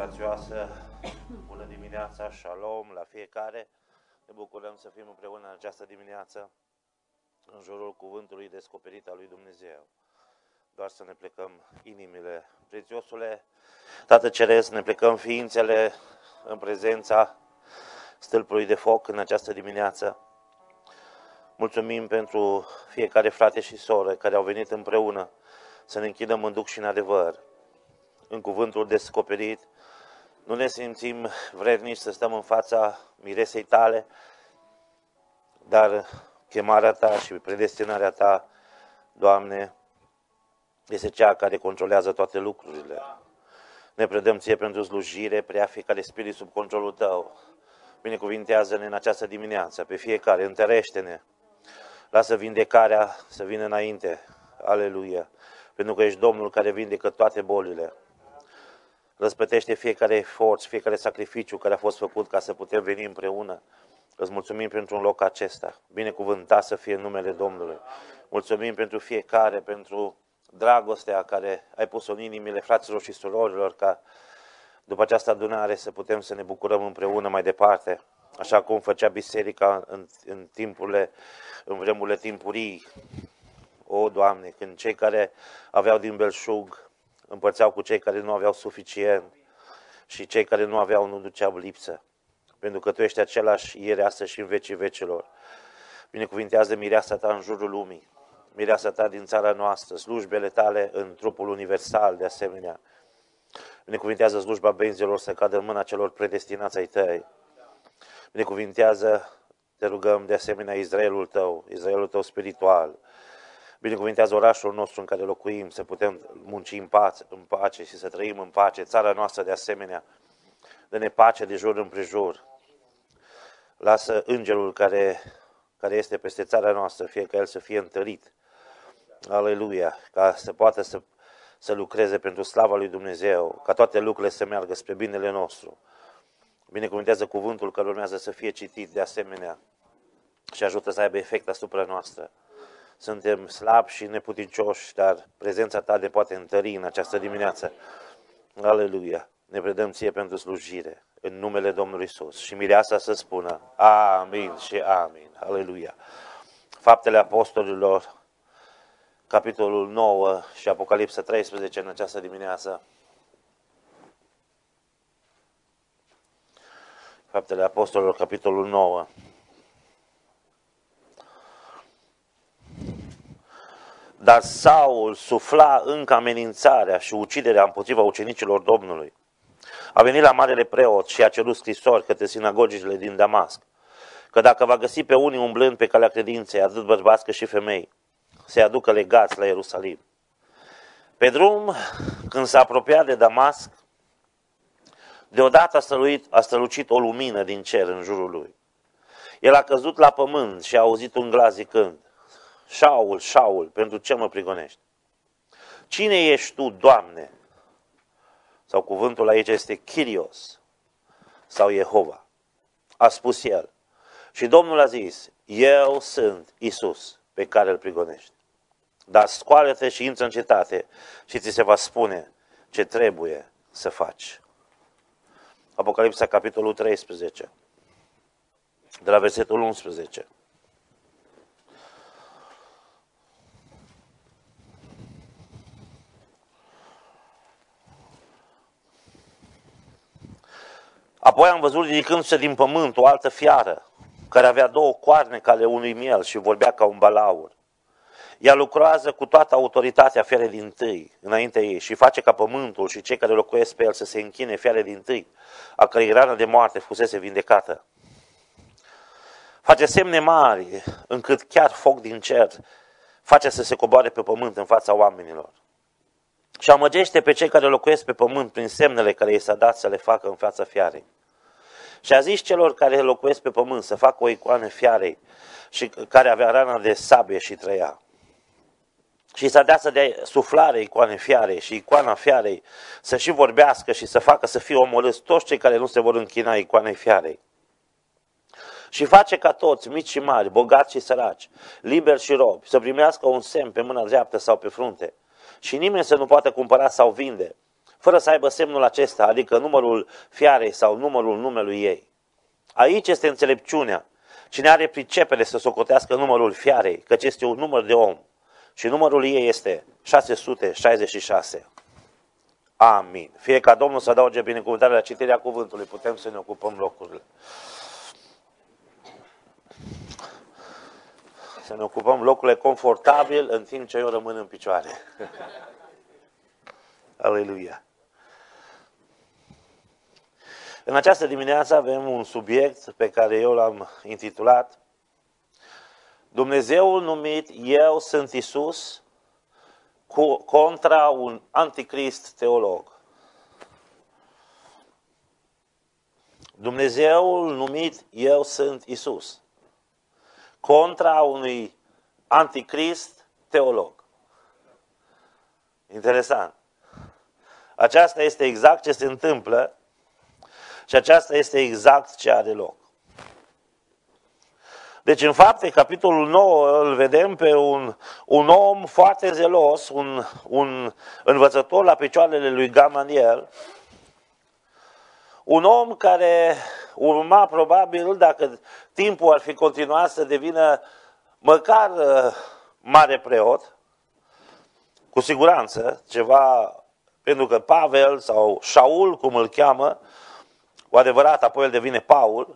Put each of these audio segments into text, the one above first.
grațioasă, bună dimineața, shalom la fiecare. Ne bucurăm să fim împreună în această dimineață în jurul cuvântului descoperit al lui Dumnezeu. Doar să ne plecăm inimile. Prețiosule, Tată Ceresc, ne plecăm ființele în prezența stâlpului de foc în această dimineață. Mulțumim pentru fiecare frate și soră care au venit împreună să ne închidăm în duc și în adevăr. În cuvântul descoperit, nu ne simțim vrednici să stăm în fața miresei tale, dar chemarea ta și predestinarea ta, Doamne, este cea care controlează toate lucrurile. Ne predăm ție pentru slujire, prea fiecare spirit sub controlul tău. Binecuvintează-ne în această dimineață, pe fiecare, întărește-ne. Lasă vindecarea să vină înainte. Aleluia! Pentru că ești Domnul care vindecă toate bolile. Răspătește fiecare efort, fiecare sacrificiu care a fost făcut ca să putem veni împreună. Îți mulțumim pentru un loc acesta. Binecuvântat să fie numele Domnului. Mulțumim pentru fiecare, pentru dragostea care ai pus-o în inimile fraților și surorilor, ca după această adunare să putem să ne bucurăm împreună mai departe. Așa cum făcea biserica în vremurile timpurii. O, Doamne, când cei care aveau din belșug împărțeau cu cei care nu aveau suficient și cei care nu aveau nu duceau lipsă. Pentru că Tu ești același ieri, astăzi și în vecii vecilor. Binecuvintează mireasa Ta în jurul lumii, mireasa Ta din țara noastră, slujbele Tale în trupul universal de asemenea. Binecuvintează slujba benzilor să cadă în mâna celor predestinați ai Tăi. Binecuvintează, te rugăm, de asemenea Israelul Tău spiritual. Binecuvintează orașul nostru în care locuim, să putem munci în pace și să trăim în pace. Țara noastră de asemenea, dă-ne pace de jur împrejur. Lasă îngerul care este peste țara noastră, fie ca el să fie întărit. Aleluia! Ca să poată să lucreze pentru slava lui Dumnezeu, ca toate lucrurile să meargă spre binele nostru. Binecuvintează cuvântul care urmează să fie citit de asemenea și ajută să aibă efect asupra noastră. Suntem slabi și neputincioși, dar prezența Ta ne poate întări în această dimineață. Aleluia! Ne predăm Ție pentru slujire, în numele Domnului Iisus. Și mireasa să spună amin și amin. Aleluia! Faptele Apostolilor, capitolul 9 și Apocalipsa 13 în această dimineață. Faptele Apostolilor, capitolul 9. Dar Saul sufla încă amenințarea și uciderea împotriva ucenicilor Domnului. A venit la marele preot și a cerut scrisori către sinagogile din Damasc, că dacă va găsi pe unii umblând pe calea credinței, atât bărbați cât și femei, să-i aducă legați la Ierusalim. Pe drum, când s-a apropiat de Damasc, deodată a strălucit o lumină din cer în jurul lui. El a căzut la pământ și a auzit un glas zicând: Saul, Saul, pentru ce mă prigonești? Cine ești tu, Doamne? Sau cuvântul aici este Kyrios sau Jehova. A spus el. Și Domnul a zis: eu sunt Iisus pe care îl prigonești. Dar scoală-te și intră în cetate și ți se va spune ce trebuie să faci. Apocalipsa, capitolul 13, de la versetul 11. Apoi am văzut ridicându-se din pământ o altă fiară, care avea două coarne ca ale unui miel și vorbea ca un balaur. Ea lucrează cu toată autoritatea fiarei dintâi înaintea ei și face ca pământul și cei care locuiesc pe el să se închine fiarei dintâi, a cărei rană de moarte fusese vindecată. Face semne mari, încât chiar foc din cer face să se coboare pe pământ în fața oamenilor. Și amăgește pe cei care locuiesc pe pământ prin semnele care i s-a dat să le facă în fața fiarei. Și a zis celor care locuiesc pe pământ să facă o icoană fiarei și care avea rana de sabie și trăia. Și s-a dat să dea suflare icoane fiarei și icoana fiarei să și vorbească și să facă să fie omorâți toți cei care nu se vor închina icoanei fiarei. Și face ca toți, mici și mari, bogați și săraci, liberi și robi, să primească un semn pe mâna dreaptă sau pe frunte. Și nimeni să nu poată cumpăra sau vinde, fără să aibă semnul acesta, adică numărul fiarei sau numărul numelui ei. Aici este înțelepciunea. Cine are pricepere să socotească numărul fiarei, căci este un număr de om. Și numărul ei este 666. Amin. Fie ca Domnul să adauge binecuvântarea la citirea cuvântului. Putem să ne ocupăm locurile. Să ne ocupăm locurile confortabil în timp ce eu rămân în picioare. Aleluia. În această dimineață avem un subiect pe care eu l-am intitulat Dumnezeul numit Eu sunt Isus contra un anticrist teolog. Dumnezeul numit Eu sunt Isus contra unui anticrist teolog. Interesant. Aceasta este exact ce se întâmplă și aceasta este exact ce are loc. Deci în Fapte, capitolul 9, îl vedem pe un om foarte zelos, un învățător la picioarele lui Gamaliel, un om care urma probabil, dacă timpul ar fi continuat, să devină măcar mare preot, cu siguranță, ceva, pentru că Pavel sau Șaul, cum îl cheamă, cu adevărat, apoi el devine Paul,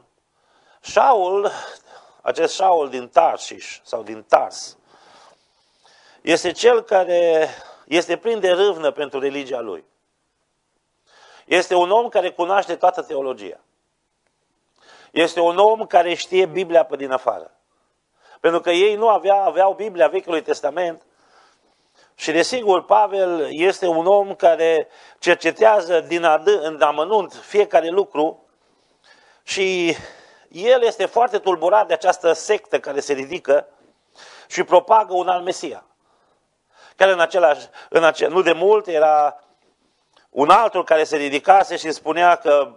acest Șaul din Tarsiș sau din Tars, este cel care este plin de râvnă pentru religia lui. Este un om care cunoaște toată teologia. Este un om care știe Biblia pe din afară. Pentru că ei nu aveau Biblia Vechiului Testament și desigur Pavel este un om care cercetează în amănunt fiecare lucru și el este foarte tulburat de această sectă care se ridică și propagă un alt Mesia. Care nu de mult era un altul care se ridicase și spunea că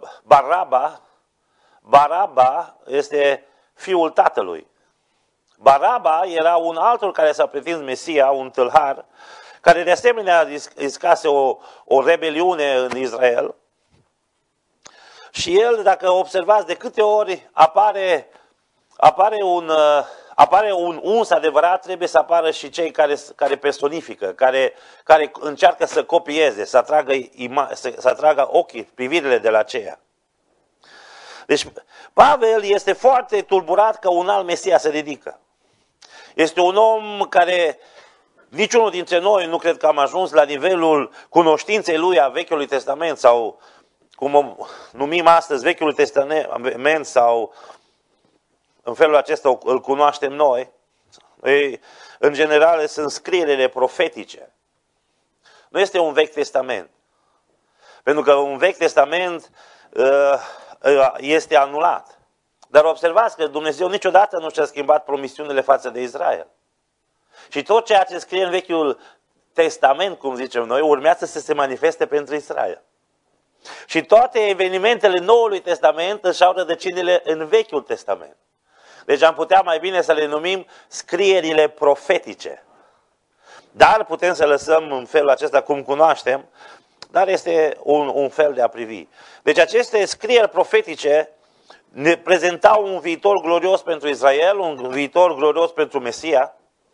Baraba este fiul tatălui. Baraba era un altul care s-a pretins Mesia, un tâlhar, care de asemenea iscase o rebeliune în Israel. Și el, dacă observați, de câte ori apare un uns adevărat, trebuie să apară și cei care personifică, care încearcă să copieze, să atragă ochii, privirile de la aceea. Deci Pavel este foarte tulburat că un alt Mesia se ridică. Este un om care niciunul dintre noi nu cred că am ajuns la nivelul cunoștinței lui a Vechiului Testament sau cum o numim astăzi Vechiul Testament sau în felul acesta îl cunoaștem noi. În general sunt scrierile profetice. Nu este un Vechi Testament. Pentru că un Vechi Testament este anulat. Dar observați că Dumnezeu niciodată nu și-a schimbat promisiunile față de Israel. Și tot ceea ce scrie în Vechiul Testament, cum zicem noi, urmează să se manifeste pentru Israel. Și toate evenimentele Noului Testament își au rădăcinile în Vechiul Testament. Deci am putea mai bine să le numim scrierile profetice. Dar putem să lăsăm în felul acesta cum cunoaștem, dar este un fel de a privi. Deci aceste scrieri profetice ne prezentau un viitor glorios pentru Israel, un viitor glorios pentru Mesia.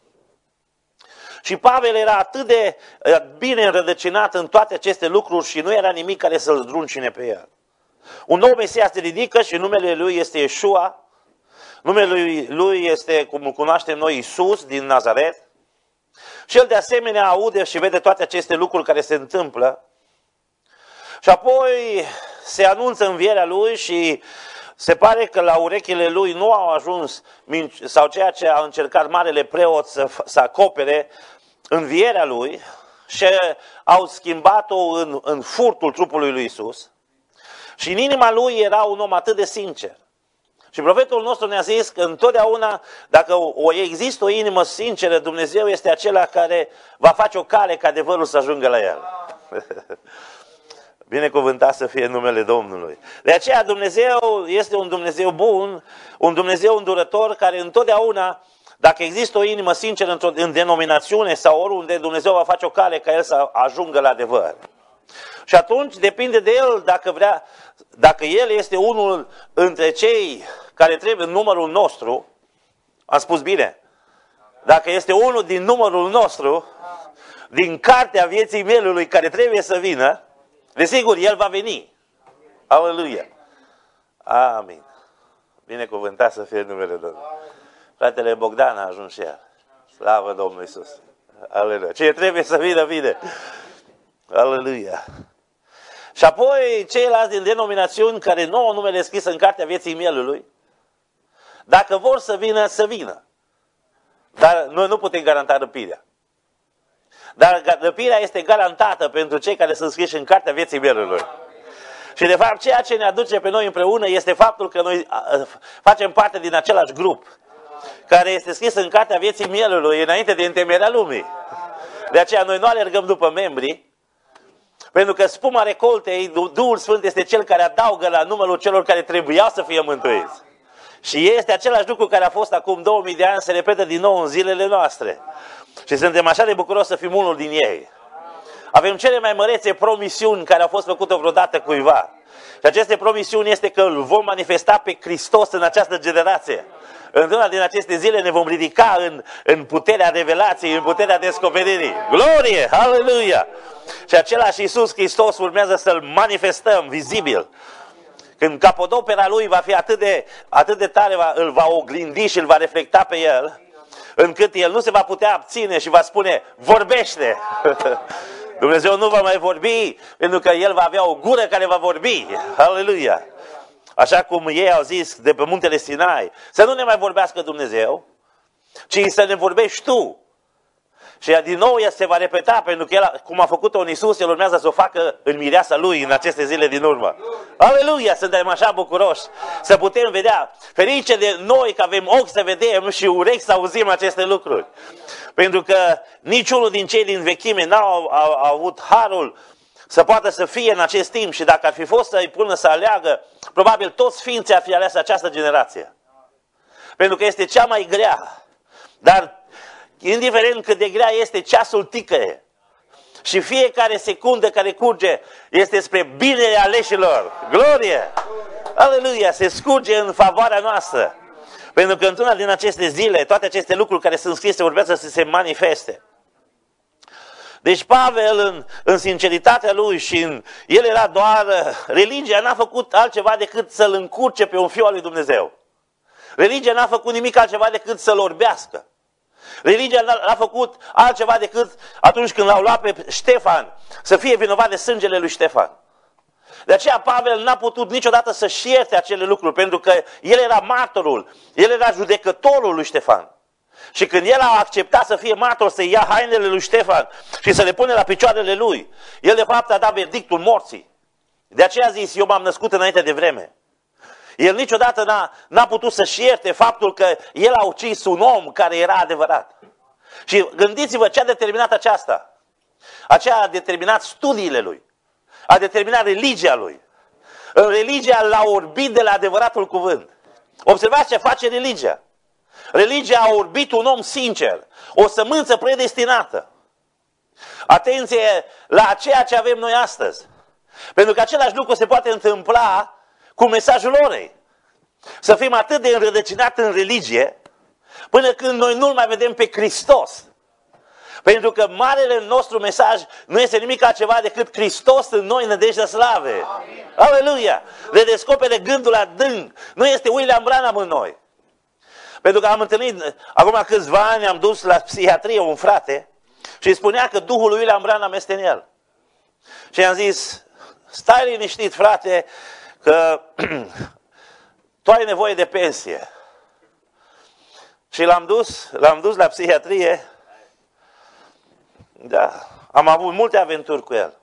Și Pavel era atât de bine înrădăcinat în toate aceste lucruri și nu era nimic care să-l zdruncine pe el. Un nou Mesia se ridică și numele lui este Iesua. Numele lui este, cum îl cunoaștem noi, Isus din Nazaret. Și el de asemenea aude și vede toate aceste lucruri care se întâmplă. Și apoi se anunță învierea lui și se pare că la urechile lui nu au ajuns, sau ceea ce a încercat marele preot să acopere, învierea lui și au schimbat-o în furtul trupului lui Isus. Și în inima lui era un om atât de sincer. Și profetul nostru ne-a zis că întotdeauna, dacă există o inimă sinceră, Dumnezeu este acela care va face o cale ca adevărul să ajungă la el. Binecuvântat să fie numele Domnului. De aceea Dumnezeu este un Dumnezeu bun, un Dumnezeu îndurător, care întotdeauna, dacă există o inimă sinceră în denominațiune sau oriunde, Dumnezeu va face o cale ca el să ajungă la adevăr. Și atunci depinde de el dacă vrea, dacă el este unul între cei care trebuie în numărul nostru, am spus bine, dacă este unul din numărul nostru, din cartea vieții mielului care trebuie să vină, desigur, el va veni. Aleluia! Amin. Binecuvântat să fie numele Domnului. Fratele Bogdan a ajuns și el. Slavă Domnului Iisus. Aleluia. Ce trebuie să vină, vine. Aleluia. Și apoi ceilalți din denominațiuni care nu au numele scris în cartea vieții mielului, dacă vor să vină, să vină. Dar noi nu putem garanta răpirea. Dar răpirea este garantată pentru cei care sunt scriși în cartea vieții mielului. Și de fapt ceea ce ne aduce pe noi împreună este faptul că noi facem parte din același grup care este scris în cartea vieții mielului înainte de întemeierea lumii. De aceea noi nu alergăm după membri, pentru că spuma recoltei, Duhul Sfânt este cel care adaugă la numărul celor care trebuiau să fie mântuiți. Și este același lucru care a fost acum 2000 de ani, se repetă din nou în zilele noastre. Și suntem așa de bucuroși să fim unul din ei. Avem cele mai mărețe promisiuni care au fost făcute vreodată cuiva. Și aceste promisiuni este că îl vom manifesta pe Hristos în această generație. Într-una din aceste zile ne vom ridica în puterea revelației, în puterea descoperirii. Glorie! Aleluia! Și același Iisus Hristos urmează să-L manifestăm vizibil. Când capodopera Lui va fi atât de tare, îl va oglindi și îl va reflecta pe El, încât El nu se va putea abține și va spune, vorbește! Dumnezeu nu va mai vorbi, pentru că El va avea o gură care va vorbi. Aleluia! Așa cum ei au zis de pe muntele Sinai, să nu ne mai vorbească Dumnezeu, ci să ne vorbești tu. Și din nou ea se va repeta, pentru că El, cum a făcut-o în Iisus, El urmează să o facă în mireasa Lui în aceste zile din urmă. Aleluia! Suntem așa bucuroși să putem vedea. Ferice de noi că avem ochi să vedem și urechi să auzim aceste lucruri. Pentru că niciunul din cei din vechime n-au avut harul să poată să fie în acest timp și dacă ar fi fost să-i pună să aleagă, probabil toți sfinții ar fi ales această generație. Pentru că este cea mai grea. Dar indiferent cât de grea este, ceasul ticăie. Și fiecare secundă care curge este spre binele aleșilor. Glorie! Aleluia! Se scurge în favoarea noastră. Pentru că într-una din aceste zile, toate aceste lucruri care sunt scrise urmează să se manifeste. Deci Pavel, în sinceritatea lui și el era doar, religia n-a făcut altceva decât să-l încurce pe un fiu al lui Dumnezeu. Religia n-a făcut nimic altceva decât să-l orbească. Religia n-a făcut altceva decât atunci când l-au luat pe Ștefan să fie vinovat de sângele lui Ștefan. De aceea Pavel n-a putut niciodată să-și ierte acele lucruri, pentru că el era martorul, el era judecătorul lui Ștefan. Și când el a acceptat să fie martor, să ia hainele lui Ștefan și să le pune la picioarele lui, el de fapt a dat verdictul morții. De aceea a zis, eu m-am născut înainte de vreme. El niciodată n-a putut să-și ierte faptul că el a ucis un om care era adevărat. Și gândiți-vă ce a determinat aceasta. Aceea a determinat studiile lui. A determinat religia lui. În religia l-a orbit de la adevăratul cuvânt. Observați ce face religia. Religia a orbit un om sincer, o sămânță predestinată. Atenție la ceea ce avem noi astăzi. Pentru că același lucru se poate întâmpla cu mesajul orei. Să fim atât de înrădăcinați în religie, până când noi nu-L mai vedem pe Hristos. Pentru că marele nostru mesaj nu este nimic altceva decât Hristos în noi, nădejdea slave. Aleluia! Redescopere gândul adânc. Nu este William Branham în noi. Pentru că am întâlnit, acum câțiva ani am dus la psihiatrie un frate și îi spunea că Duhul lui William Branham este în el. Și i-am zis, stai liniștit frate, că tu ai nevoie de pensie. Și l-am dus la psihiatrie. Da, am avut multe aventuri cu el.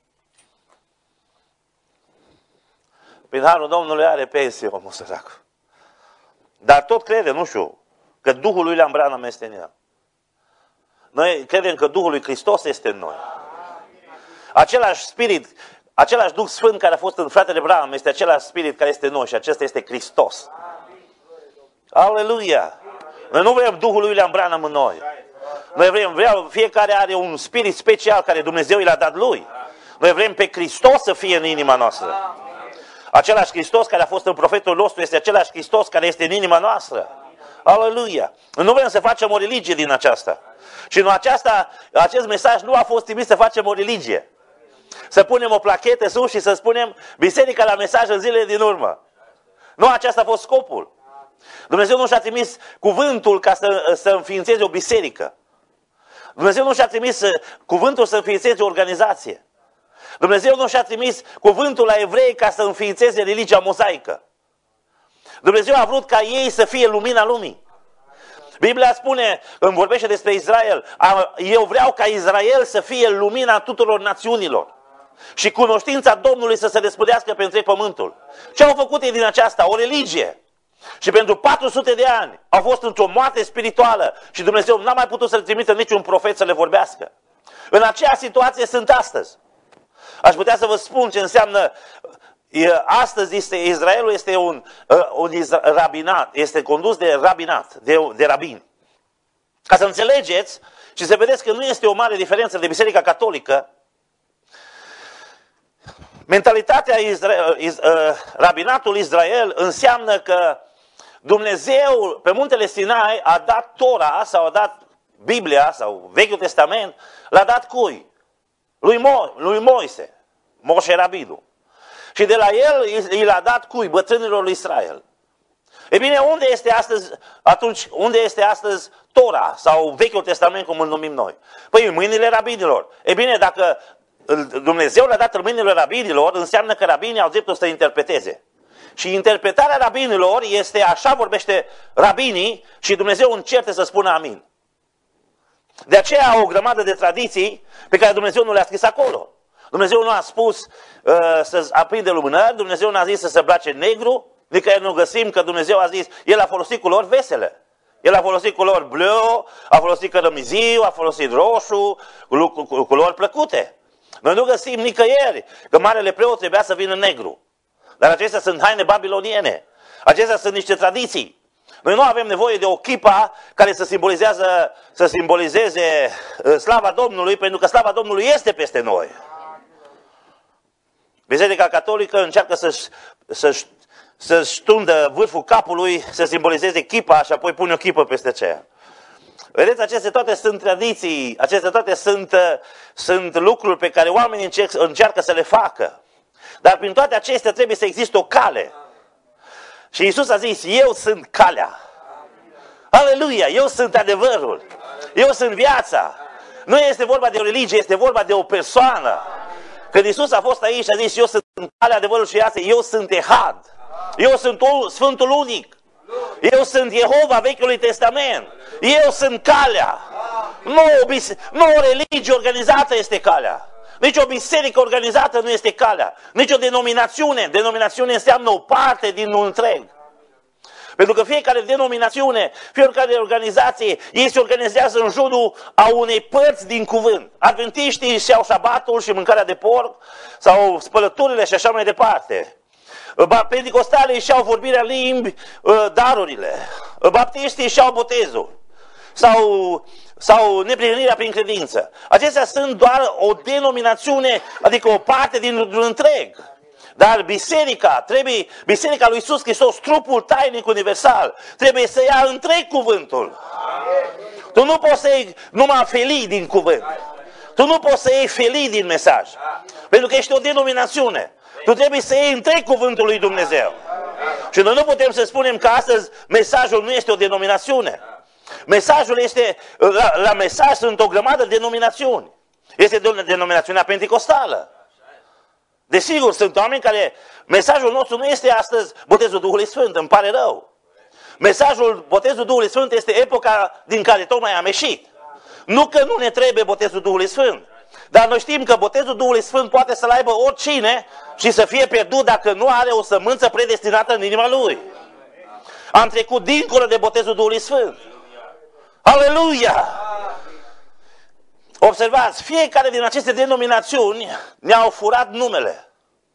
Prin harul Domnului are pensie omul sărac. Dar tot crede, nu știu, că Duhul lui William Branham este în el. Noi credem că Duhul lui Hristos este în noi. Același spirit, același Duh Sfânt care a fost în fratele Branham este același spirit care este în noi și acesta este Hristos. Aleluia! Noi nu vrem Duhul lui William Branham în noi. Noi vrem, fiecare are un spirit special care Dumnezeu i l-a dat lui. Noi vrem pe Hristos să fie în inima noastră. Același Hristos care a fost în profetul nostru este același Hristos care este în inima noastră. Aleluia! Nu vrem să facem o religie din aceasta. Și în acest mesaj nu a fost trimis să facem o religie. Să punem o plachetă sus și să spunem biserica la mesaj în zilele din urmă. Nu aceasta a fost scopul. Dumnezeu nu și-a trimis cuvântul ca să înființeze o biserică. Dumnezeu nu și-a trimis cuvântul să înființeze o organizație. Dumnezeu nu și-a trimis cuvântul la evrei ca să înființeze religia mozaică. Dumnezeu a vrut ca ei să fie lumina lumii. Biblia spune, îmi vorbește despre Israel, eu vreau ca Israel să fie lumina tuturor națiunilor. Și cunoștința Domnului să se răspândească pe întreg pământul. Ce au făcut ei din aceasta? O religie. Și pentru 400 de ani au fost într-o moarte spirituală și Dumnezeu n-a mai putut să-L trimită niciun profet să le vorbească. În aceea situație sunt astăzi. Aș putea să vă spun ce înseamnă, astăzi Israelul este un rabinat, este condus de rabinat, de rabini. Ca să înțelegeți și să vedeți că nu este o mare diferență de Biserica Catolică, mentalitatea rabinatul Israel înseamnă că Dumnezeu pe muntele Sinai a dat Tora sau a dat Biblia sau Vechiul Testament, l-a dat cui? Lui Moise, Moșe Rabinu. Și de la el i l-a dat cui? Bătrânilor lui Israel. E bine, unde este astăzi Tora sau Vechiul Testament, cum îl numim noi? Păi în mâinile rabinilor. E bine, dacă Dumnezeu le-a dat în mâinile rabinilor, înseamnă că rabinii au dreptul să interpreteze. Și interpretarea rabinilor este, așa vorbește rabinii și Dumnezeu încerce să spună amin. De aceea au o grămadă de tradiții pe care Dumnezeu nu le-a scris acolo. Dumnezeu nu a spus să aprinde lumânări, Dumnezeu nu a zis să se îmbrace negru, nicăieri nu găsim că Dumnezeu a zis, El a folosit culori vesele. El a folosit culori bleu, a folosit cărămiziu, a folosit roșu, culori plăcute. Noi nu găsim nicăieri că marele preot trebuia să vină negru. Dar acestea sunt haine babiloniene. Acestea sunt niște tradiții. Noi nu avem nevoie de o chipă care să simbolizeze slava Domnului, pentru că slava Domnului este peste noi. Biserica Catolică încearcă să-și tundă vârful capului, să simbolizeze chipa și apoi pune o chipă peste aceea. Vedeți, acestea toate sunt tradiții, acestea toate sunt lucruri pe care oamenii încearcă să le facă. Dar prin toate acestea trebuie să existe o cale. Și Iisus a zis, eu sunt calea. Aleluia, eu sunt adevărul. Eu sunt viața. Nu este vorba de o religie, este vorba de o persoană. Când Iisus a fost aici și a zis, eu sunt calea, adevărul și viața, eu sunt Ehad. Eu sunt Sfântul Unic. Eu sunt Jehova Vechiului Testament. Eu sunt calea. Nu o religie organizată este calea. Nici o biserică organizată nu este calea. Nici o denominațiune. Denominațiune înseamnă o parte din un întreg. Pentru că fiecare denominațiune, fiecare organizație, ei se organizează în jurul a unei părți din cuvânt. Adventiștii își iau șabatul și mâncarea de porc sau spălăturile și așa mai departe. Penticostalii își iau vorbirea limbi, darurile. Baptiștii își iau botezul. Sau neprihănirea prin credință. Acestea sunt doar o denominațiune, adică o parte din un întreg. Dar biserica lui Iisus Hristos, trupul tainic universal, trebuie să ia întreg cuvântul. Tu nu poți să iei numai felii din cuvânt. Tu nu poți să iei felii din mesaj. Pentru că ești o denominațiune. Tu trebuie să iei întreg cuvântul lui Dumnezeu. Și noi nu putem să spunem că astăzi mesajul nu este o denominațiune. Mesajul este, la mesaj sunt o grămadă de denominațiuni. Este denominațiunea penticostală. Desigur, sunt oameni care, mesajul nostru nu este astăzi botezul Duhului Sfânt, îmi pare rău. Mesajul botezul Duhului Sfânt este epoca din care tocmai am ieșit. Nu că nu ne trebuie botezul Duhului Sfânt, dar noi știm că botezul Duhului Sfânt poate să-l aibă oricine și să fie pierdut dacă nu are o sămânță predestinată în inima lui. Am trecut dincolo de botezul Duhului Sfânt. Aleluia! Observați, fiecare din aceste denominațiuni ne-au furat numele.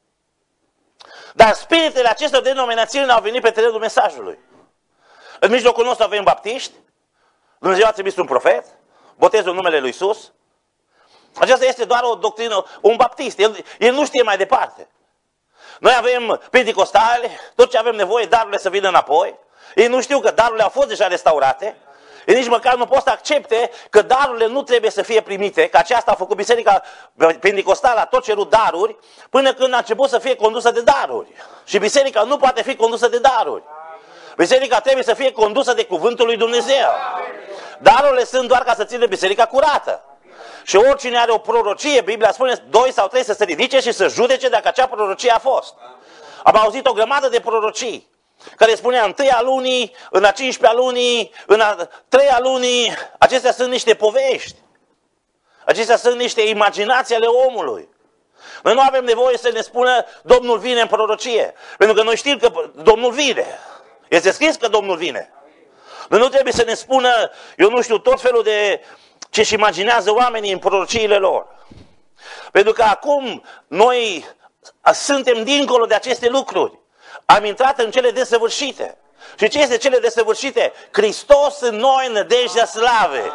Dar spiritele acestor denominațiuni au venit pe terenul mesajului. În mijlocul nostru avem baptiști, Dumnezeu a trimis un profet, botezul în numele lui Iisus, Aceasta este doar o doctrină, un baptist. El nu știe mai departe. Noi avem penticostale, tot ce avem nevoie, darurile să vină înapoi. Ei nu știu că darurile au fost deja restaurate. Ei nici măcar nu pot să accepte că darurile nu trebuie să fie primite, că aceasta a făcut biserica penticostală, a tot cerut daruri, până când a început să fie condusă de daruri. Și biserica nu poate fi condusă de daruri. Biserica trebuie să fie condusă de cuvântul lui Dumnezeu. Darurile sunt doar ca să țină biserica curată. Și oricine are o prorocie, Biblia spune, 2 sau 3 să se ridice și să judece dacă acea prorocie a fost. Am auzit o grămadă de prorocii care spunea în 1-a lunii, în a 15-a lunii, în a 3-a lunii. Acestea sunt niște povești. Acestea sunt niște imaginații ale omului. Noi nu avem nevoie să ne spună Domnul vine în prorocie. Pentru că noi știm că Domnul vine. Este scris că Domnul vine. Noi nu trebuie să ne spună, eu nu știu, tot felul de ce-și imaginează oamenii în prorociile lor. Pentru că acum noi suntem dincolo de aceste lucruri. Am intrat în cele desăvârșite. Și ce este cele desăvârșite? Hristos în noi, nădejdea slavei.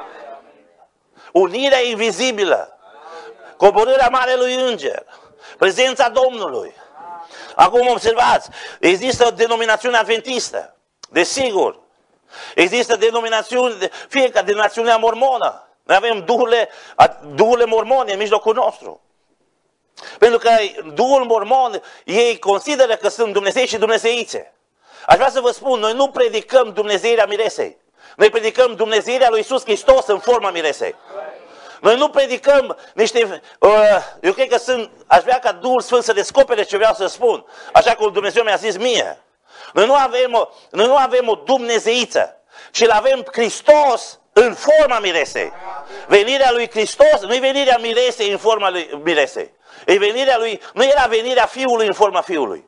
Unirea invizibilă. Coborârea Marelui Înger. Prezența Domnului. Acum observați, există denominațiunea adventistă. Desigur. Există denominațiuni, fiecare denominațiunea mormonă. Noi avem duhurile mormone în mijlocul nostru. Pentru că Duhul Mormon, ei consideră că sunt Dumnezei și dumnezeițe. Aș vrea să vă spun, noi nu predicăm Dumnezeirea miresei. Noi predicăm Dumnezeirea lui Iisus Hristos în forma miresei. Noi nu predicăm niște... eu cred că aș vrea ca Duhul Sfânt să descopere ce vreau să spun. Așa cum Dumnezeu mi-a zis mie. Noi nu avem o dumnezeiță, ci îl avem Hristos în forma miresei. Venirea lui Hristos nu e venirea miresei în forma lui miresei. Nu era venirea Fiului în forma Fiului.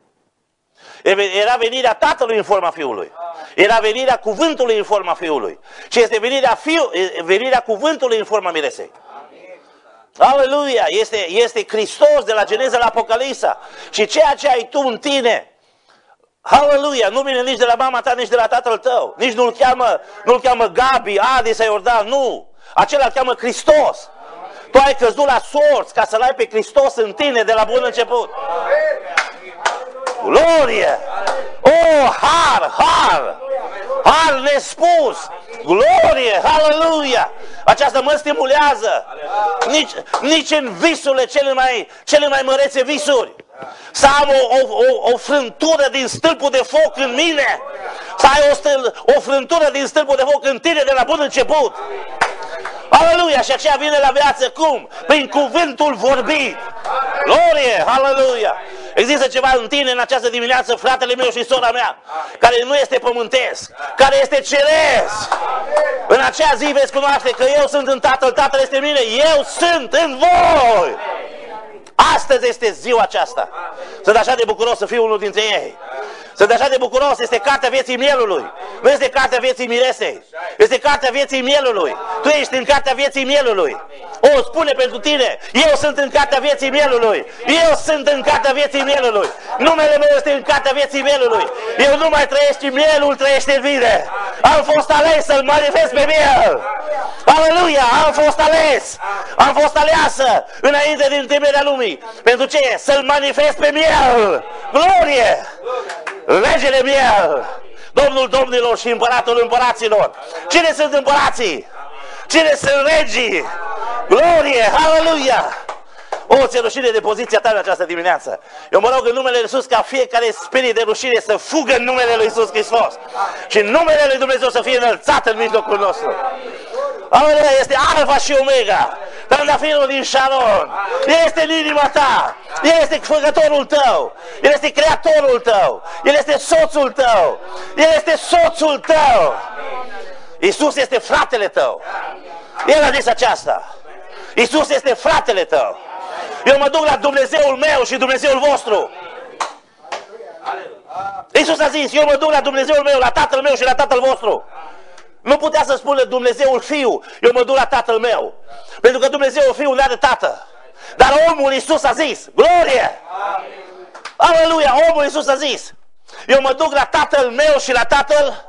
Era venirea Tatălui în forma Fiului. Era venirea Cuvântului în forma Fiului. Și este venirea Cuvântului în forma miresei. Aleluia! Este Hristos de la Geneza la Apocalipsa. Și ceea ce ai tu în tine, aleluia, nu vine nici de la mama ta, nici de la tatăl tău. Nici nu-l cheamă Gabi, Adi sau Iordan, nu. Acela îl cheamă Hristos. Tu ai căzut la sorți ca să-L ai pe Hristos în tine de la bun început. Glorie! Oh, har nespus! Glorie! Haleluia! Aceasta mă stimulează. Nici în visurile cele mai mărețe visuri. Să am o frântură din stâlpul de foc în mine. Să ai o frântură din stâlpul de foc în tine de la bun început. Aleluia! Și aceea vine la viață cum? Prin cuvântul vorbit. Glorie! Aleluia! Există ceva în tine în această dimineață, fratele meu și sora mea, care nu este pământesc, care este ceresc. În aceea zi veți cunoaște că eu sunt în Tatăl, Tatăl este în mine, eu sunt în voi. Astăzi este ziua aceasta. Sunt așa de bucuros să fiu unul dintre ei. Sunt așa de bucuros, este cartea vieții mielului. Nu este cartea vieții miresei. Este cartea vieții mielului. Tu ești în cartea vieții mielului. O, spune pentru tine, eu sunt în cartea vieții mielului. Eu sunt în cartea vieții mielului. Numele meu este în cartea vieții mielului. Eu nu mai trăiesc, ci mielul trăiește în mine. Am fost ales să-L manifest pe miel. Aleluia, am fost ales. Am fost aleasă înainte din temerea lumii. Pentru ce? Să-L manifest pe miel. Glorie! Regele miel, Domnul domnilor și împăratul împăraților. Cine sunt împărații? Cine sunt regii? Glorie, aleluia! O, ți-e rușine de poziția ta în această dimineață. Eu mă rog în numele Lui Iisus ca fiecare spirit de rușine să fugă în numele Lui Iisus Hristos. Și în numele Lui Dumnezeu să fie înălțat în mijlocul nostru. Aleluia, este Alfa și Omega, trandafirul din Sharon. El este în inima ta. El este făcătorul tău. El este creatorul tău. El este soțul tău. El este soțul tău. Iisus este fratele tău. El a zis aceasta. Iisus este fratele tău. Eu mă duc la Dumnezeul meu și Dumnezeul vostru. Iisus a zis, eu mă duc la Dumnezeul meu, la Tatăl meu și la Tatăl vostru. Nu putea să spună Dumnezeul Fiu, eu mă duc la Tatăl meu. Pentru că Dumnezeul Fiu nu are tată. Dar omul Iisus a zis, glorie! Aleluia, omul Iisus a zis, eu mă duc la Tatăl meu și la Tatăl.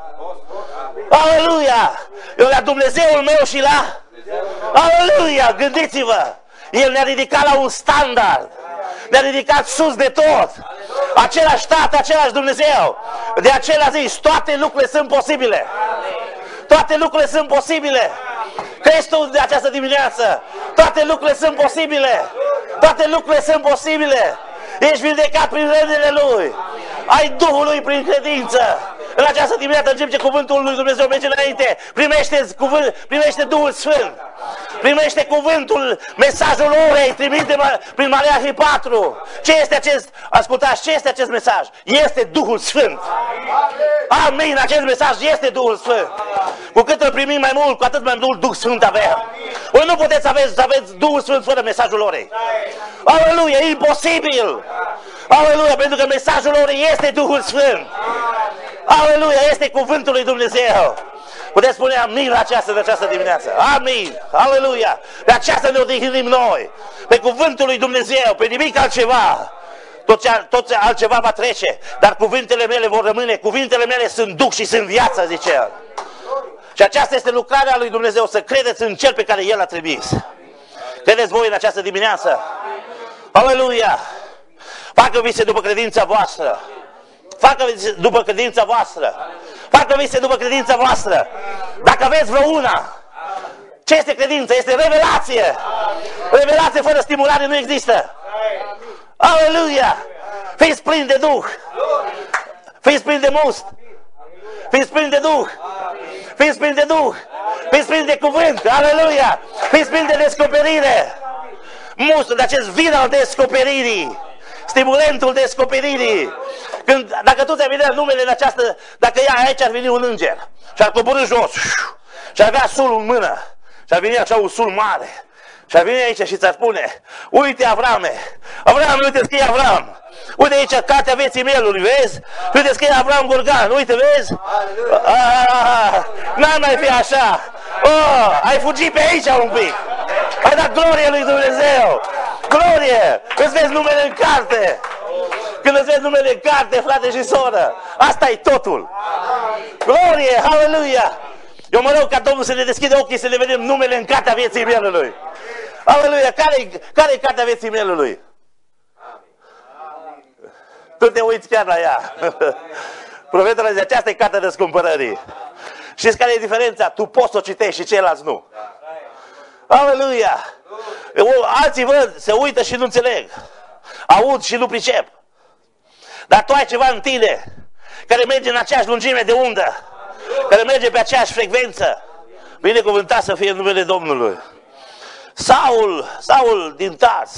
Aleluia! Eu la Dumnezeul meu și la... Aleluia! Gândiți-vă! El ne-a ridicat la un standard. Ne-a ridicat sus de tot. Același Tată, același Dumnezeu. De aceea zis, toate lucrurile sunt posibile. Toate lucrurile sunt posibile. Crezi tu de această dimineață? Toate lucrurile sunt posibile. Toate lucrurile sunt posibile. Ești vindecat prin rănile Lui. Ai Duhul Lui prin credință. În această dimineață, în timp ce cuvântul lui Dumnezeu merge înainte, primește Duhul Sfânt. Primește cuvântul, mesajul orei, trimite prin Maleahi 4. Ce este acest, ascultați, ce este acest mesaj? Este Duhul Sfânt. Amin, acest mesaj este Duhul Sfânt. Cu cât îl primim mai mult, cu atât mai mult Duh Sfânt avem. Voi nu puteți să aveți Duhul Sfânt fără mesajul orei. Aleluia, e imposibil. Aleluia, pentru că mesajul orei este Duhul Sfânt. Aleluia, este cuvântul lui Dumnezeu. Puteți spune amin la această dimineață. Amin. Aleluia. De aceasta ne odihnim noi. Pe cuvântul lui Dumnezeu, pe nimic altceva. Tot altceva va trece, dar cuvintele mele vor rămâne. Cuvintele mele sunt duh și sunt viață, zice el. Și aceasta este lucrarea lui Dumnezeu, să credeți în Cel pe care El a trimis. Credeți voi în această dimineață? Aleluia. Facă vise după credința voastră. Facă vise după credința voastră. Facă vise după credința voastră. Dacă aveți vreo una, ce este credința? Este revelație. Revelație fără stimulare nu există. Aleluia! Fiți plini de Duh. Fiți plini de must. Fiți plini de Duh. Fiți plini de Duh. Fiți plini de cuvânt. Aleluia! Fiți plini de descoperire. Mustul de acest vin al descoperirii. Stimulentul descoperirii. Dacă tu ți-ai venit numele în această, dacă ea aici ar veni un înger și ar coborî jos și ar avea sulul în mână și ar veni așa un sul mare și ar veni aici și ți-ar spune, uite Avrame, uite scrie Avram, uite aici cartea vieții mielului, vezi? Uite scrie Avram Gorgan, uite, vezi? N-ar mai fi așa. Ai fugit pe aici un pic. Ai dat glorie lui Dumnezeu. Glorie! Îți vezi numele în carte. Când îți vezi numele în carte, frate și soră, asta e totul. Glorie! Aleluia! Eu mă rog ca Domnul să ne deschide ochii să ne vedem numele în cartea vieții mielului. Aleluia! Care e cartea vieții mielului? Tu te uiți chiar la ea. Profetul zice, aceasta e cartea răscumpărării. Știți care e diferența? Tu poți să o citești și ceilalți nu. Aleluia! Alții văd, se uită și nu înțeleg. Aud și nu pricep. Dar tu ai ceva în tine care merge în aceeași lungime de undă, care merge pe aceeași frecvență. Binecuvântat să fie numele Domnului. Saul din Tars.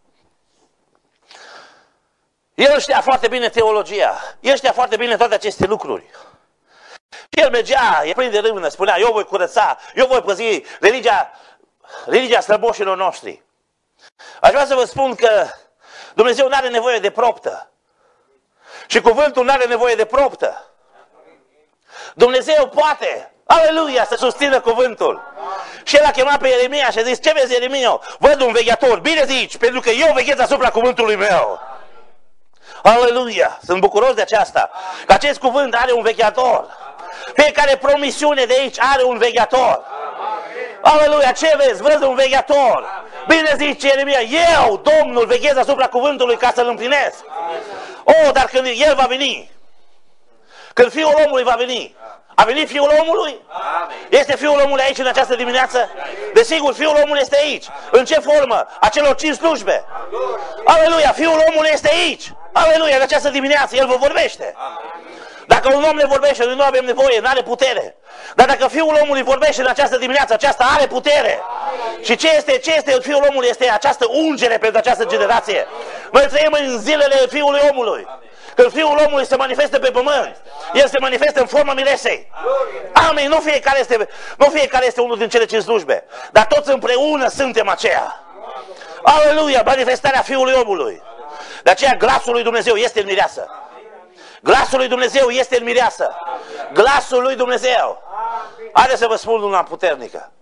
El știa foarte bine teologia. El știa foarte bine toate aceste lucruri. Și el mergea, e plin de râvnă, spunea, eu voi curăța, eu voi păzi religia strămoșilor noștri. Aș vrea să vă spun că Dumnezeu nu are nevoie de proptă. Și cuvântul nu are nevoie de proptă. Dumnezeu poate, aleluia, să susțină cuvântul. Și el a chemat pe Ieremia și a zis, ce vezi, Ieremia? Văd un vegheator, bine zici, pentru că eu veghez asupra cuvântului meu. Aleluia, sunt bucuros de aceasta, că acest cuvânt are un vegheator. Fiecare promisiune de aici are un vegheator. Aleluia, ce vezi? Văd un vegheator. Bine zice Ieremia, eu, Domnul, veghez asupra cuvântului ca să-l împlinesc. Dar când el va veni, când Fiul omului va veni, a venit Fiul omului? Este Fiul omului aici în această dimineață? Desigur, Fiul omului este aici. În ce formă? A celor 5 slujbe. Aleluia, Fiul omului este aici. Aleluia, în această dimineață, El vă vorbește. Dacă un om ne vorbește, noi nu avem nevoie, nu are putere. Dar dacă Fiul omului vorbește în această dimineață, aceasta are putere. Și ce este Fiul omului? Este această ungere pentru această generație. Noi trăim în zilele Fiului omului. Când Fiul omului se manifestă pe pământ, El se manifestă în forma miresei. Amin, nu fiecare este unul din cele 5 slujbe, dar toți împreună suntem aceea. Aleluia, manifestarea Fiului omului. De aceea glasul lui Dumnezeu este în mireasă. Glasul lui Dumnezeu este în mireasă. Glasul lui Dumnezeu. Haideți să vă spun una puternică.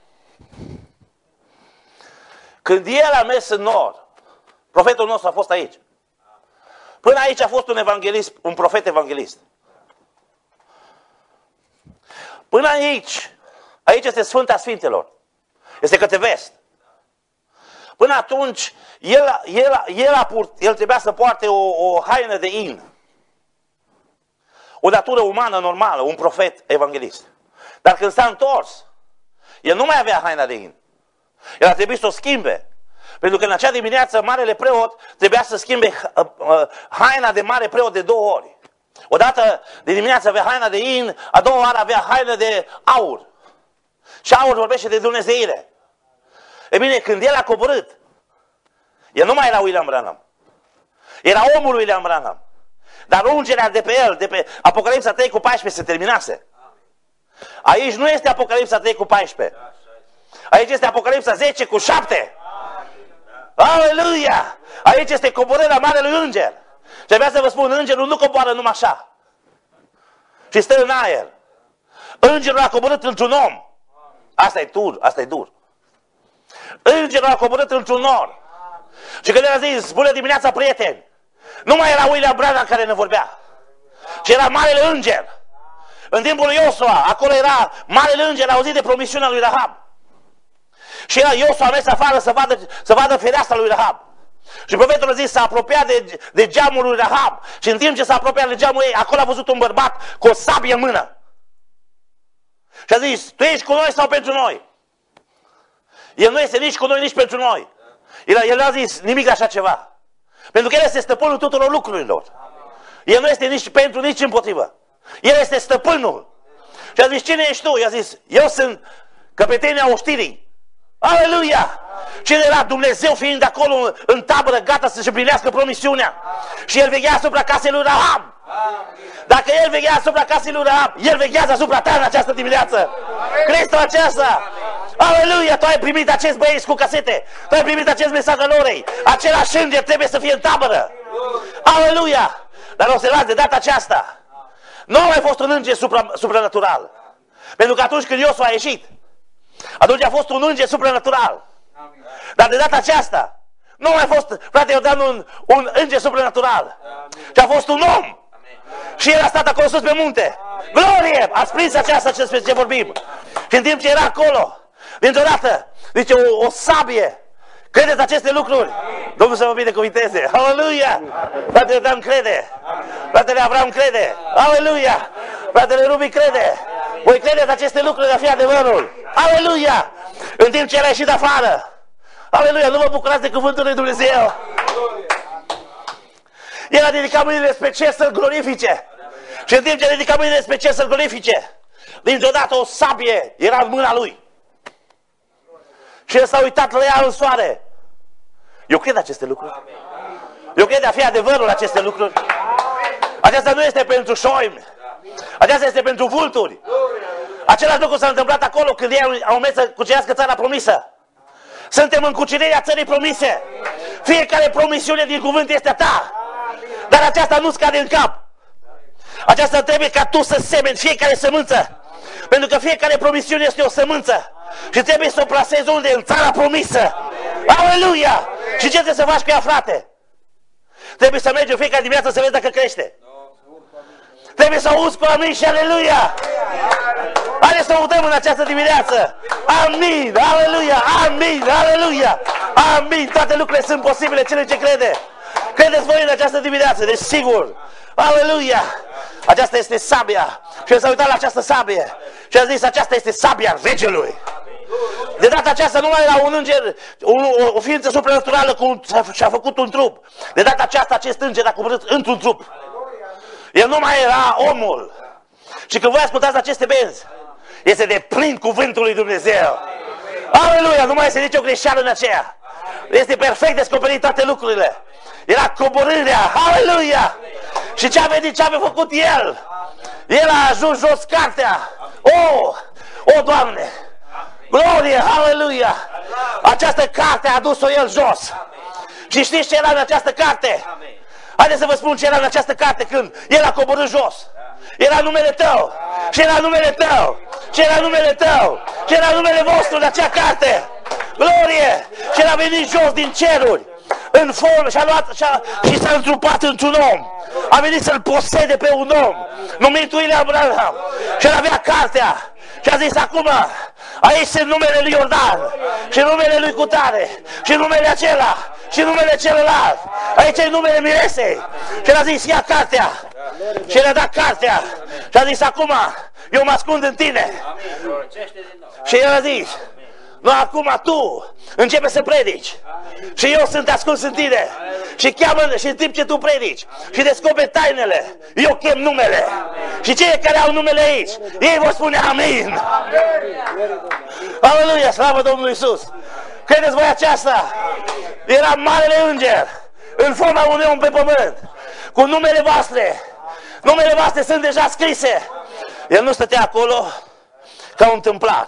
Când El a mers în nor, profetul nostru a fost aici. Până aici a fost un evanghelist, un profet evanghelist. Până aici este Sfânta Sfintelor. Este către vest. Până atunci, el trebuia să poarte o haină de in. O datură umană normală, un profet evanghelist. Dar când s-a întors, el nu mai avea haina de in. El a trebuit să o schimbe. Pentru că în acea dimineață, marele preot trebuia să schimbe haina de mare preot de 2 ori. Odată de dimineață avea haina de in, a doua oară avea haina de aur. Și aur vorbește de dumnezeire. E bine, când el a coborât, el nu mai era William Branham. Era omul William Branham. Dar ungerea de pe el, de pe Apocalipsa 3:14 se terminase. Aici nu este Apocalipsa 3:14. Aici este Apocalipsa 10:7. Aleluia! Aici este coborârea marelui înger. Și trebuia să vă spun, îngerul nu coboară numai așa. Și stă în aer. Îngerul a coborât într-un om. Asta e dur. Îngerul a coborât într-un nor. Și când el a zis, bună dimineața, prieteni, nu mai era William Branham care ne vorbea, ci era marele înger. În timpul lui Iosua, acolo era marele înger, a auzit de promisiunea lui Rahab. Și Iosua a mers afară să vadă fereastra lui Rahab. Și profetul a zis, s-a apropiat de geamul lui Rahab. Și în timp ce s-a apropiat de geamul ei, acolo a văzut un bărbat cu o sabie în mână. Și a zis, tu ești cu noi sau pentru noi? El nu este nici cu noi, nici pentru noi. El a zis nimic așa ceva. Pentru că el este stăpânul tuturor lucrurilor. El nu este nici pentru, nici împotrivă. El este stăpânul. Și a zis, cine ești tu? I-a zis, eu sunt căpetenia oștirii. Aleluia! Cine era? Dumnezeu fiind acolo în tabără, gata să-și împlinească promisiunea. Și el veghea asupra casei lui Rahab. Dacă el veghea asupra casei lui Rahab, el veghează asupra ta în această dimineață. Crezi aceasta? Aleluia! Tu ai primit acest băieți cu casete. Tu ai primit acest mesaj al orei. Același înger trebuie să fie în tabără. Aleluia! Dar observați, de data aceasta, nu a mai fost un înger supranatural. Pentru că atunci când Iosua a ieșit, atunci a fost un înger supranatural. Dar de data aceasta, nu a mai fost, frate Iordan, un înger supranatural. Și a fost un om. Și el a stat acolo sus pe munte. Glorie! Ați prins aceasta despre ce vorbim. Și în timp ce era acolo, dintr-o dată, zice o sabie. Credeți aceste lucruri? Domnul să vă binecuvinteze. Aleluia! Fratele Dan crede. Fratele Avram crede. Aleluia! Fratele Rubi crede. Voi credeți aceste lucruri de a fi adevărul. Aleluia! În timp ce el a ieșit afară. Aleluia! Nu vă bucurați de cuvântul lui Dumnezeu. El a ridicat mâinile spre cer să-L glorifice. Și în timp ce a ridicat mâinile spre cer să-L glorifice, dintr-o dată o sabie era în mâna lui. Și el s-a uitat la ea în soare. Eu cred aceste lucruri. Eu cred a fi adevărul aceste lucruri. Aceasta nu este pentru șoimi. Aceasta este pentru vulturi. Același lucru s-a întâmplat acolo când ei au mers să cucerească țara promisă. Suntem în cucerirea țării promise. Fiecare promisiune din cuvânt este a ta. Dar aceasta nu scade în cap. Aceasta trebuie ca tu să semeni fiecare sămânță. Pentru că fiecare promisiune este o sămânță. Și trebuie să o plasezi unde? În țara promisă. Aleluia! Și ce trebuie să faci cu ea, frate? Trebuie să mergi în fiecare dimineață să vezi dacă crește. Trebuie să auzi cu amin și aleluia! Haideți să udăm în această dimineață! Amin! Aleluia! Amin! Aleluia! Amin! Toate lucrurile sunt posibile, cele ce crede. Credeți voi în această dimineață, deci sigur. Aleluia! Aceasta este sabia. Și el s-a uitat la această sabie și a zis, aceasta este sabia regelui. De data aceasta nu mai era un înger, o ființă supranaturală și-a făcut un trup. De data aceasta acest înger a coborât într-un trup. El nu mai era omul. Și când voi ascultați aceste benzi, este de plin cuvântul lui Dumnezeu. Aleluia! Nu mai este nicio greșeală în aceea. Este perfect descoperit toate lucrurile. Era coborârea. Aleluia! Și ce a venit, ce a făcut el? El a ajuns jos cartea. O, Doamne! Glorie! Aleluia! Această carte a adus-o el jos. Și știți ce era în această carte? Haideți să vă spun ce era în această carte când el a coborât jos. Era numele tău. Și era numele tău. Și era numele tău. Și era numele vostru de acea carte. Glorie! Și el a venit jos din ceruri. În formă și s-a întrupat într-un om. A venit să-l posede pe un om numit William Branham. Și el avea cartea. Și a zis, acum Aici sunt numele lui Iordan și numele lui Cutare și numele acela și numele celălalt. Aici e numele Miresei. Și el a zis, ia cartea. Și el a dat cartea. Și a zis, acum eu mă ascund în tine. Și el a zis, nu, acum tu începe să predici. Și eu sunt ascuns în tine. Și cheamă, și în timp ce tu predici și descoperi tainele, eu chem numele. Și cei care au numele aici, ei vor spune amin. Aleluia, slavă Domnului Iisus. Credeți voi aceasta? Era marele înger în forma unui om pe pământ, cu numele voastre. Numele voastre sunt deja scrise. El nu stătea acolo ca un întâmplat,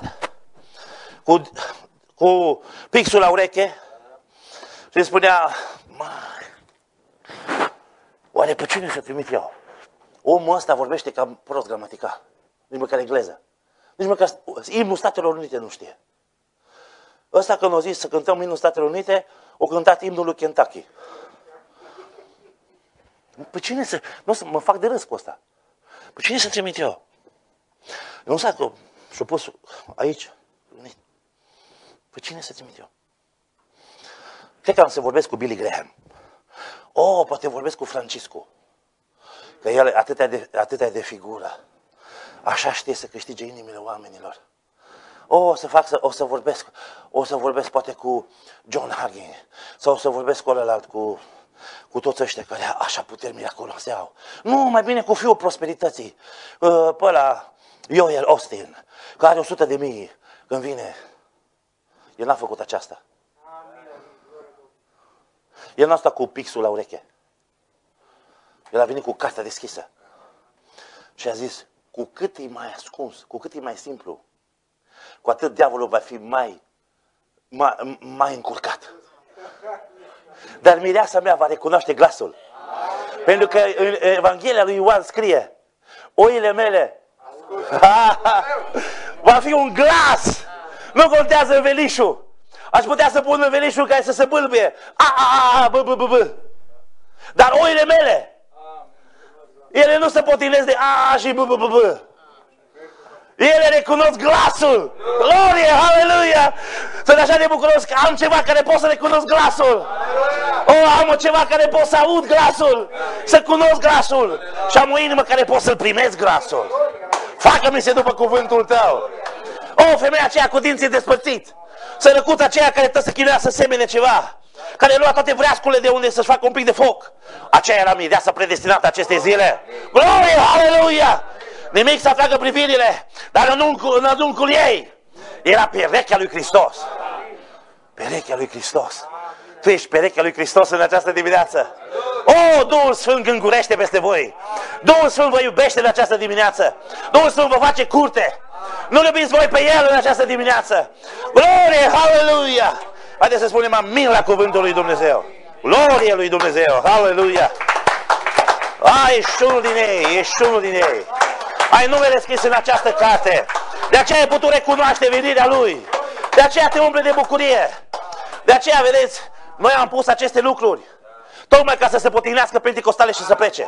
cu pixul la ureche și îmi spunea, oare pe cine să trimit eu? Omul ăsta vorbește cam prost gramatical, nici măcar engleză, nici măcar imnul Statelor Unite nu știe. Ăsta când a zis să cântăm imnul Statelor Unite, o cântat imnul lui Kentucky. Pe cine să... Nu, mă fac de râs cu ăsta. Pe cine să trimit eu? Nu știu că și-a pus aici. Pe cine să trimit eu? Cred că am să vorbesc cu Billy Graham. Poate vorbesc cu Franciscu. Că el atâtea de figură. Așa știe să câștige inimile oamenilor. O să vorbesc poate cu John Hagin. Sau o să vorbesc cu ălălalt, cu toți ăștia care așa puteri miraculoase au. Nu, mai bine cu fiul prosperității. Pe ăla, Joel Austin, care are 100.000 când vine. El n-a făcut aceasta. El n-a stat cu pixul la ureche. El a venit cu cartea deschisă. Și a zis, cu cât e mai ascuns, cu cât e mai simplu, cu atât diavolul va fi mai încurcat. Dar mireasa mea va recunoaște glasul. Pentru că în Evanghelia lui Ioan scrie, oile mele va fi un glas. Nu contează învelișul. Aș putea să pun învelișul care să se bâlbie. Dar oile mele, ele nu se potinesc de și ele recunosc glasul. Glorie, aleluia! Sunt așa de bucuros că am ceva care pot să recunosc glasul. Am ceva care pot să aud glasul, să cunosc glasul. Și am o inimă care pot să-l primesc glasul. Facă-mi se după cuvântul tău. Femeia aceea cu dinții despărțiți. Sărăcuța aceea care trebuie să chinuia să semene ceva. Care lua toate vreascurile de unde să-și facă un pic de foc. Aceea era mireasa predestinată acestei zile. Glorie, aleluia! Nimic să atragă privirile, dar în adâncul ei era perechea lui Hristos. Perechea lui Hristos. Tu ești perechea lui Hristos în această dimineață. Duhul Sfânt gângurește peste voi. Duhul Sfânt vă iubește în această dimineață. Duhul Sfânt vă face curte. Nu iubiți voi pe El în această dimineață. Glorie, aleluia! Haideți să spunem amin la cuvântul lui Dumnezeu. Glorie lui Dumnezeu, aleluia! Ești unul din ei, ești unul din ei. Ai numele scris în această carte. De aceea ai putut recunoaște venirea Lui. De aceea te umple de bucurie. De aceea, vedeți, noi am pus aceste lucruri tocmai ca să se potignească Pentecostale și să plece.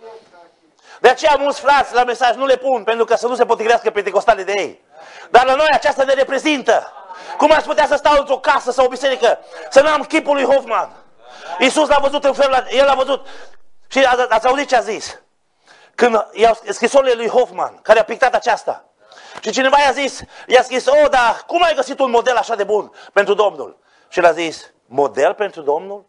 De aceea mulți frați la mesaj nu le pun, pentru că să nu se potignească Pentecostale de ei. Dar la noi aceasta ne reprezintă. Cum aș putea să stau într-o casă sau o biserică, să n-am chipul lui Hoffman? Iisus l-a văzut în felul, el l-a văzut. Și ați auzit ce a zis? Când i-au scrisorile lui Hoffman, care a pictat aceasta. Și cineva i-a scris, dar cum ai găsit un model așa de bun pentru Domnul? Și el a zis, model pentru Domnul?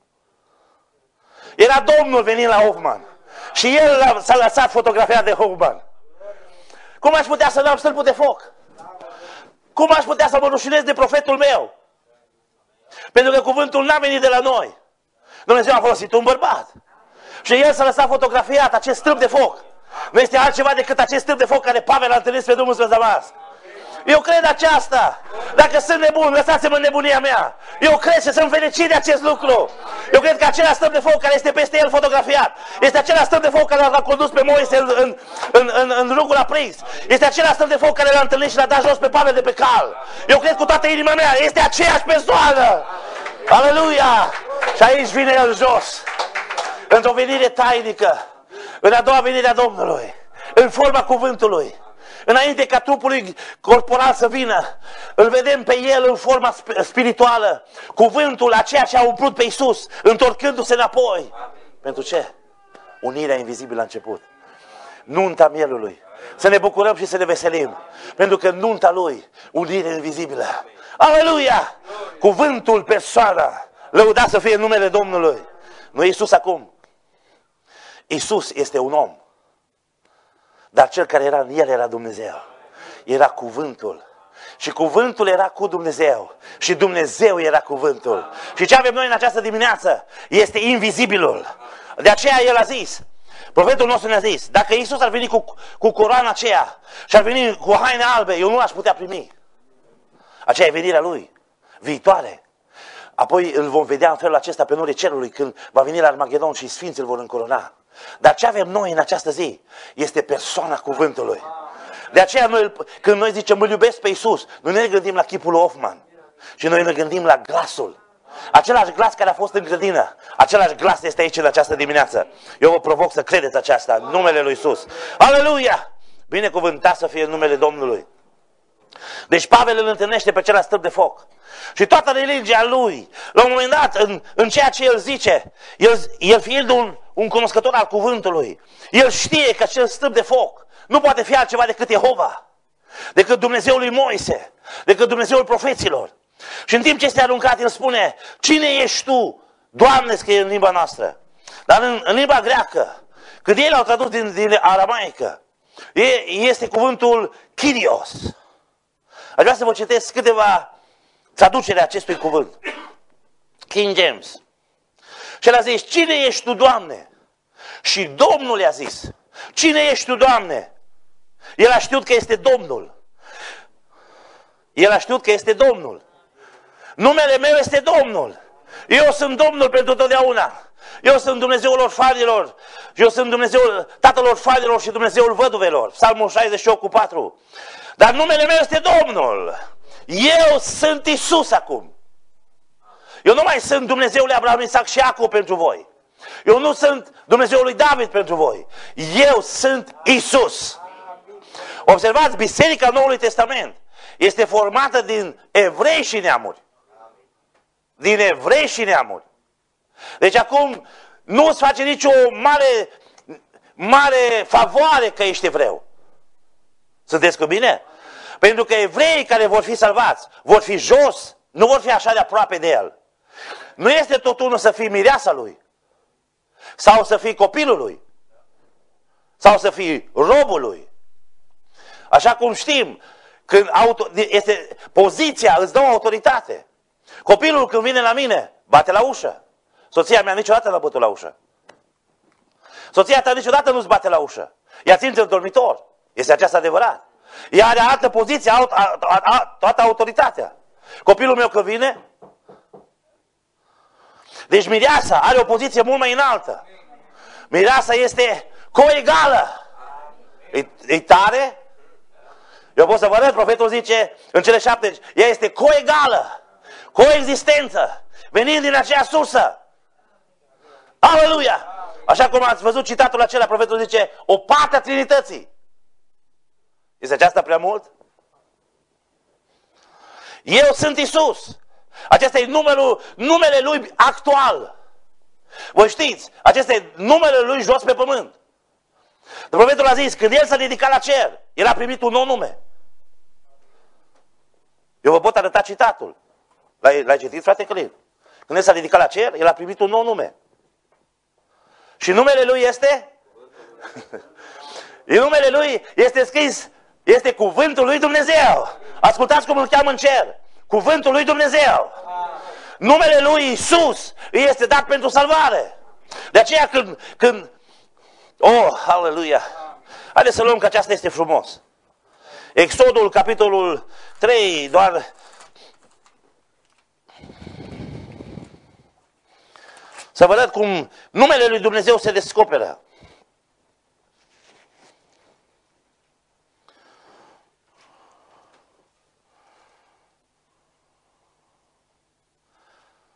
Era Domnul venind la Hoffman. Și el s-a lăsat fotografiat de Hoffman. Cum aș putea să n-am stâlpul de foc? Cum aș putea să mă rușinez de profetul meu? Pentru că cuvântul n-a venit de la noi. Dumnezeu a folosit un bărbat. Și el s-a lăsat fotografiat acest stâlp de foc. Nu este altceva decât acest stâlp de foc care Pavel a întâlnit pe Domnul spre Damasc. Eu cred aceasta. Dacă sunt nebun, lăsați-mă în nebunia mea. Eu cred și sunt fericit de acest lucru. Eu cred că acela stâlp de foc care este peste el fotografiat este acela stâlp de foc care l-a condus pe Moise în rugul aprins. Este acela stâlp de foc care l-a întâlnit și l-a dat jos pe Pavel de pe cal. Eu cred cu toată inima mea, este aceeași persoană. Aleluia! Și aici vine el jos. Într-o venire tainică. În a doua venire a Domnului. În forma cuvântului. înainte ca trupul lui corporal să vină, îl vedem pe el în forma spirituală, cuvântul aceea ce a umplut pe Iisus, întorcându-se înapoi. Pentru ce? Unirea invizibilă a început. Nunta mielului. Să ne bucurăm și să ne veselim. Pentru că nunta lui, unire invizibilă. Aleluia! Cuvântul, persoana, lăudat să fie numele Domnului. Nu Iisus acum. Iisus este un om. Dar cel care era în el era Dumnezeu. Era cuvântul. Și cuvântul era cu Dumnezeu. Și Dumnezeu era cuvântul. Și ce avem noi în această dimineață este invizibilul. De aceea el a zis, profetul nostru ne-a zis, dacă Iisus ar veni cu coroana aceea și ar veni cu haine albe, eu nu l-aș putea primi. Aceea e venirea lui, viitoare. Apoi îl vom vedea în felul acesta pe norii cerului când va veni la Armagedon și sfinții îl vor încorona. Dar ce avem noi în această zi este persoana cuvântului. De aceea noi, când noi zicem îl iubesc pe Iisus, noi ne gândim la chipul lui Hoffman. Și noi ne gândim la glasul. Același glas care a fost în grădină, același glas este aici în această dimineață. Eu vă provoc să credeți aceasta în numele lui Iisus. Aleluia! Binecuvântat să fie numele Domnului. Deci Pavel îl întâlnește pe acela stâlp de foc. Și toată religia lui, la un moment dat, în ceea ce el zice, el fiind un cunoscător al cuvântului, el știe că acel stâlp de foc nu poate fi altceva decât Jehova, decât Dumnezeul lui Moise, decât Dumnezeul profeților. Și în timp ce este aruncat, el spune, cine ești tu, Doamne, scrie în limba noastră. Dar în limba greacă, când ei l-au tradus din aramaică, este cuvântul Kyrios. Aș vrea să vă citesc câteva traducere acestui cuvânt. King James. Și el a zis, cine ești tu, Doamne? Și Domnul i-a zis, cine ești tu, Doamne? El a știut că este Domnul. El a știut că este Domnul. Numele meu este Domnul. Eu sunt Domnul pentru totdeauna. Eu sunt Dumnezeul orfanilor. Eu sunt Dumnezeul tatălor orfanilor și Dumnezeul văduvelor. Psalmul 68:4. Dar numele meu este Domnul. Eu sunt Iisus acum. Eu nu mai sunt Dumnezeul lui Abraham, Isaac și Iacov pentru voi. Eu nu sunt Dumnezeul lui David pentru voi. Eu sunt Iisus. Observați, Biserica Noului Testament este formată din evrei și neamuri. Din evrei și neamuri. Deci acum nu îți face nicio mare favoare că ești evreu. Sunteți cu mine? Pentru că evreii care vor fi salvați vor fi jos, nu vor fi așa de aproape de el. Nu este tot unul să fii mireasa lui. Sau să fii copilul lui. Sau să fii robul lui. Așa cum știm, când este poziția îți dă o autoritate. Copilul când vine la mine, bate la ușă. Soția mea niciodată n-a bătut la ușă. Soția ta niciodată nu-ți bate la ușă. Ea ține în dormitor. Este aceasta adevărat. Ea are altă poziție, toată autoritatea. Copilul meu când vine, deci mireasa are o poziție mult mai înaltă. Mireasa este coegală. E tare? Eu pot să vă arăt, profetul zice în cele 7, ea este coegală, coexistență, venind din aceea sursă. Aleluia! Așa cum ați văzut citatul acela, profetul zice, o parte a Trinității. Este aceasta prea mult? Eu sunt Iisus. Acesta e numele Lui actual. Voi știți, acesta e numele Lui jos pe pământ. Profetul a zis, când El s-a ridicat la cer, El a primit un nou nume. Eu vă pot arăta citatul. L-ai citit, frate Călin? Când El s-a ridicat la cer, El a primit un nou nume. Și numele Lui este? Numele Lui este scris, este Cuvântul Lui Dumnezeu. Ascultați cum îl cheamă în cer. Cuvântul Lui Dumnezeu. Numele Lui Iisus este dat pentru salvare. De aceea când oh, aleluia! Haideți să luăm că aceasta este frumos. Exodul, capitolul 3, doar să vă arăt cum numele Lui Dumnezeu se descoperă.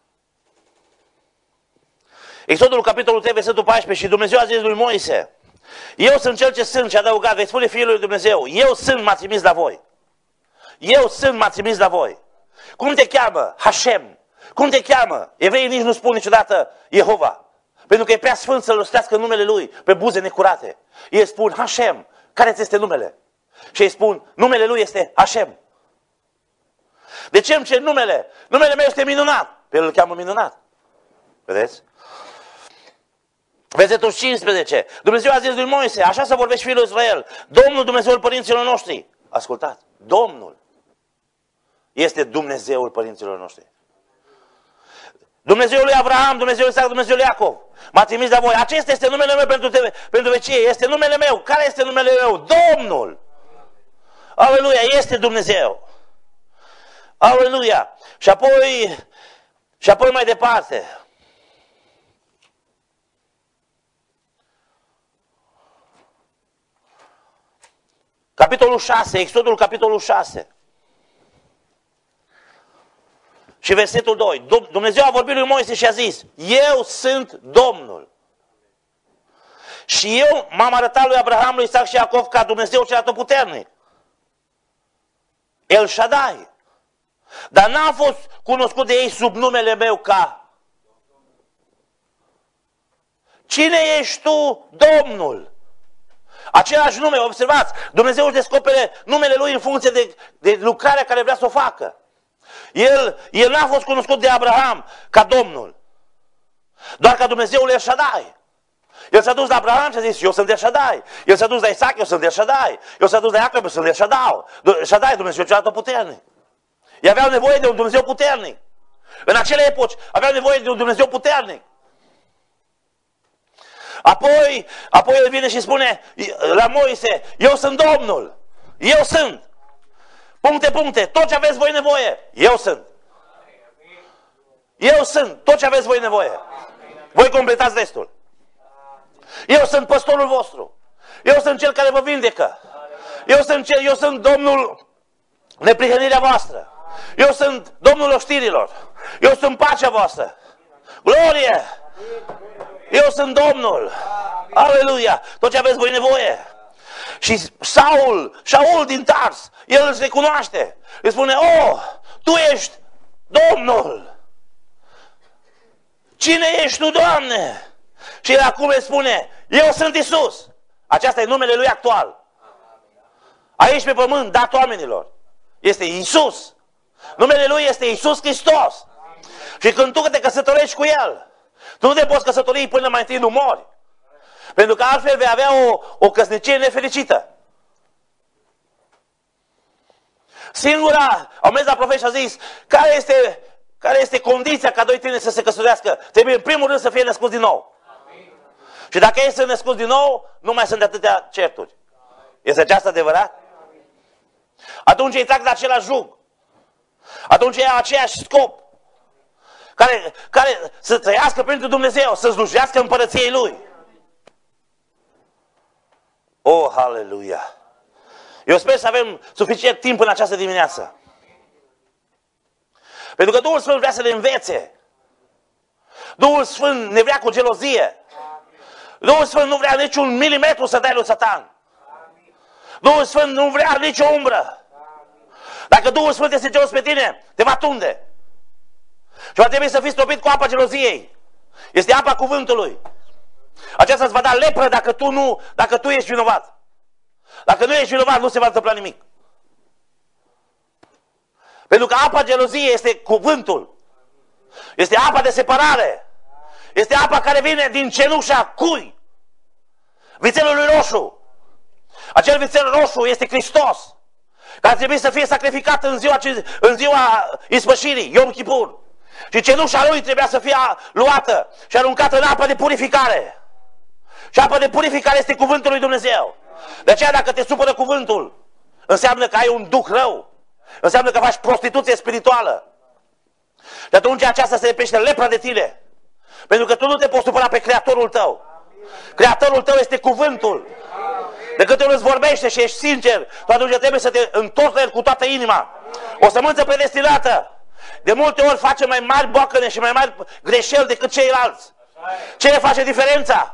Exodul, capitolul 3, versetul 14. Și Dumnezeu a zis lui Moise, Eu sunt cel ce sunt și adăugat, vei spune Fiul lui Dumnezeu, eu sunt, m-a trimis la voi. Eu sunt, m-a trimis la voi. Cum te cheamă? Hashem. Cum te cheamă? Evreii nici nu spun niciodată Jehova. Pentru că e prea sfânt să rostească numele Lui pe buze necurate. Ei spun Hashem. Care ți este numele? Și ei spun, numele Lui este Hashem. De ce îmi cer numele? Numele meu este minunat. Pe el îl cheamă minunat. Vedeți? Versetul 15. Dumnezeu a zis lui Moise, așa să vorbești fiul lui Israel. Domnul Dumnezeul părinților noștri. Ascultați. Domnul este Dumnezeul părinților noștri. Dumnezeul lui Abraham, Dumnezeul Isaac, Dumnezeul lui Iacov. M-a trimis la voi. Acesta este numele meu pentru vecie. Este numele meu. Care este numele meu? Domnul. Aleluia, este Dumnezeu. Aleluia. Și apoi mai departe. Capitolul 6, Exodul capitolul 6. Și versetul 2. Dumnezeu a vorbit lui Moise și a zis, eu sunt Domnul. Și eu m-am arătat lui Abraham, lui Isaac și Iacov ca Dumnezeu cel atotputernic. El Shaddai. Dar n-am fost cunoscut de ei sub numele meu ca. Cine ești tu, Domnul? Același nume, observați, Dumnezeu își descopere numele Lui în funcție de lucrarea care vrea să o facă. El n-a fost cunoscut de Abraham ca Domnul, doar ca Dumnezeul El Shaddai. El s-a dus la Abraham și a zis, eu sunt El Shaddai. El s-a dus la Isaac, eu sunt El Shaddai. El s-a dus la Iacov, eu sunt El Shaddai, Dumnezeu cel atotputernic. Ei aveau nevoie de un Dumnezeu puternic. În acele epoci aveau nevoie de un Dumnezeu puternic. Apoi el vine și spune la Moise, eu sunt Domnul. Eu sunt. Puncte, tot ce aveți voi nevoie, eu sunt. Eu sunt, tot ce aveți voi nevoie. Voi completați restul. Eu sunt păstorul vostru. Eu sunt cel care vă vindecă. Eu sunt Domnul neprihănirea voastră. Eu sunt Domnul oștirilor. Eu sunt pacea voastră. Glorie! Eu sunt Domnul. Aleluia! Tot ce aveți voi nevoie. Și Saul din Tars, el își recunoaște. Îi spune, tu ești Domnul. Cine ești tu, Doamne? Și el acum îi spune, eu sunt Isus. Aceasta e numele lui actual. Aici pe pământ, dat oamenilor. Este Isus. Numele lui este Isus Hristos. Și când tu te căsătorești cu el, tu nu te poți căsători până mai întâi nu mori. Pentru că altfel vei avea o căsnicie nefericită. Au mers la profet și a zis, care este condiția ca doi tineri să se căsătorească? Trebuie în primul rând să fie născuți din nou. Amin. Și dacă ei sunt născuți din nou, nu mai sunt de atâtea certuri. Este aceasta adevărat? Atunci ei trag de același jug. Atunci ei au aceeași scop. Care să trăiască pentru Dumnezeu, să slujească împărăției Lui. Haleluia! Eu sper să avem suficient timp în această dimineață. Pentru că Duhul Sfânt vrea să ne învețe. Duhul Sfânt ne vrea cu gelozie. Duhul Sfânt nu vrea niciun milimetru să dai lui Satan. Duhul Sfânt nu vrea nicio umbră. Dacă Duhul Sfânt este gelos pe tine, te va tunde. Și va trebui să fii stropit cu apa geloziei. Este apa cuvântului. Aceasta îți va da lepră dacă tu ești vinovat. Dacă nu ești vinovat, nu se va întâmpla nimic. Pentru că apa geloziei este cuvântul. Este apa de separare. Este apa care vine din cenușa cui? Vițelului roșu. Acel vițel roșu este Hristos, care trebuie să fie sacrificat în ziua ispășirii, Yom Kippur. Și cenușa lui trebuia să fie luată și aruncată în apă de purificare. Și apa de purificare este cuvântul lui Dumnezeu. De aceea dacă te supără cuvântul, înseamnă că ai un duh rău. Înseamnă că faci prostituție spirituală. Și atunci aceasta se repește lepra de tine. Pentru că tu nu te poți supăra pe Creatorul tău. Creatorul tău este cuvântul. De câte ori îți vorbește și ești sincer, tu atunci trebuie să te întorci la el cu toată inima. O sămânță predestinată. De multe ori face mai mari boacăne și mai mari greșeli decât ceilalți. Ce le face diferența?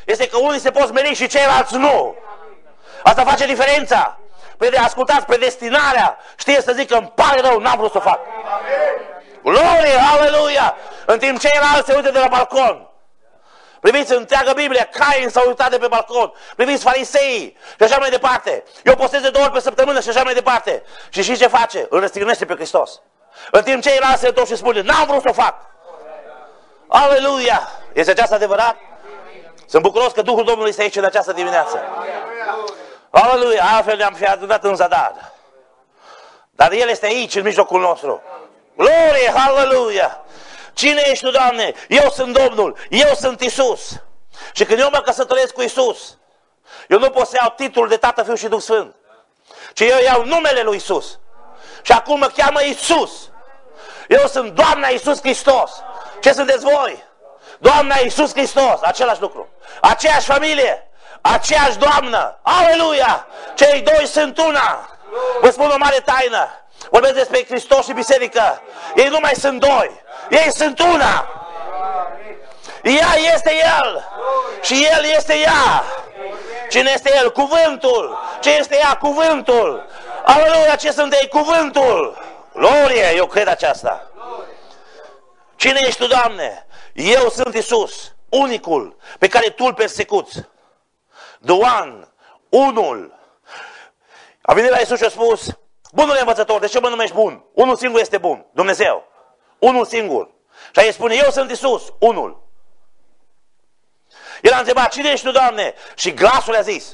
este că unii se pot smeri și ceilalți nu. Asta face diferența. Ascultați, predestinarea știe să zică, îmi pare rău, n-am vrut să o fac. Glorie, aleluia! În timp ceilalți se uită de la balcon. Priviți întreagă Biblia, Cain s-a uitat de pe balcon. Priviți fariseii și așa mai departe. Eu postez de 2 ori pe săptămână și așa mai departe. Și știți ce face? Îl răstignește pe Hristos. În timp ceilalți se întorc și spune, n-am vrut să o fac. Aleluia! Este aceasta adevărat? Sunt bucuros că Duhul Domnului este aici în această dimineață. Aleluia! Altfel ne-am fi adunat în zadar. Dar El este aici, în mijlocul nostru. Glorie! Aleluia! Cine ești tu, Doamne? Eu sunt Domnul, eu sunt Iisus. Și când eu mă căsătoresc cu Iisus, eu nu pot să iau titlul de Tată, Fiu și Duh Sfânt, ci eu iau numele lui Iisus. Și acum mă cheamă Iisus. Eu sunt Doamna Iisus Hristos. Ce sunteți voi? Doamna Iisus Hristos, același lucru. Aceeași familie, aceeași Doamnă. Aleluia! Cei doi sunt una. Vă spun o mare taină. Vorbesc despre Hristos și biserică. Ei nu mai sunt doi. Ei sunt una. Ea este El. Și El este ea. Cine este El? Cuvântul. Ce este ea? Cuvântul. Aleluia, ce sunt ei? Cuvântul. Glorie, eu cred aceasta. Cine ești tu, Doamne? Eu sunt Iisus, unicul pe care Tu îl persecuți. The one, unul. A venit la Iisus și a spus, bunul învățător, de ce mă numești bun? Unul singur este bun, Dumnezeu. Unul singur. Și el spune, eu sunt Iisus, unul. El a întrebat, cine ești tu, Doamne? Și glasul a zis.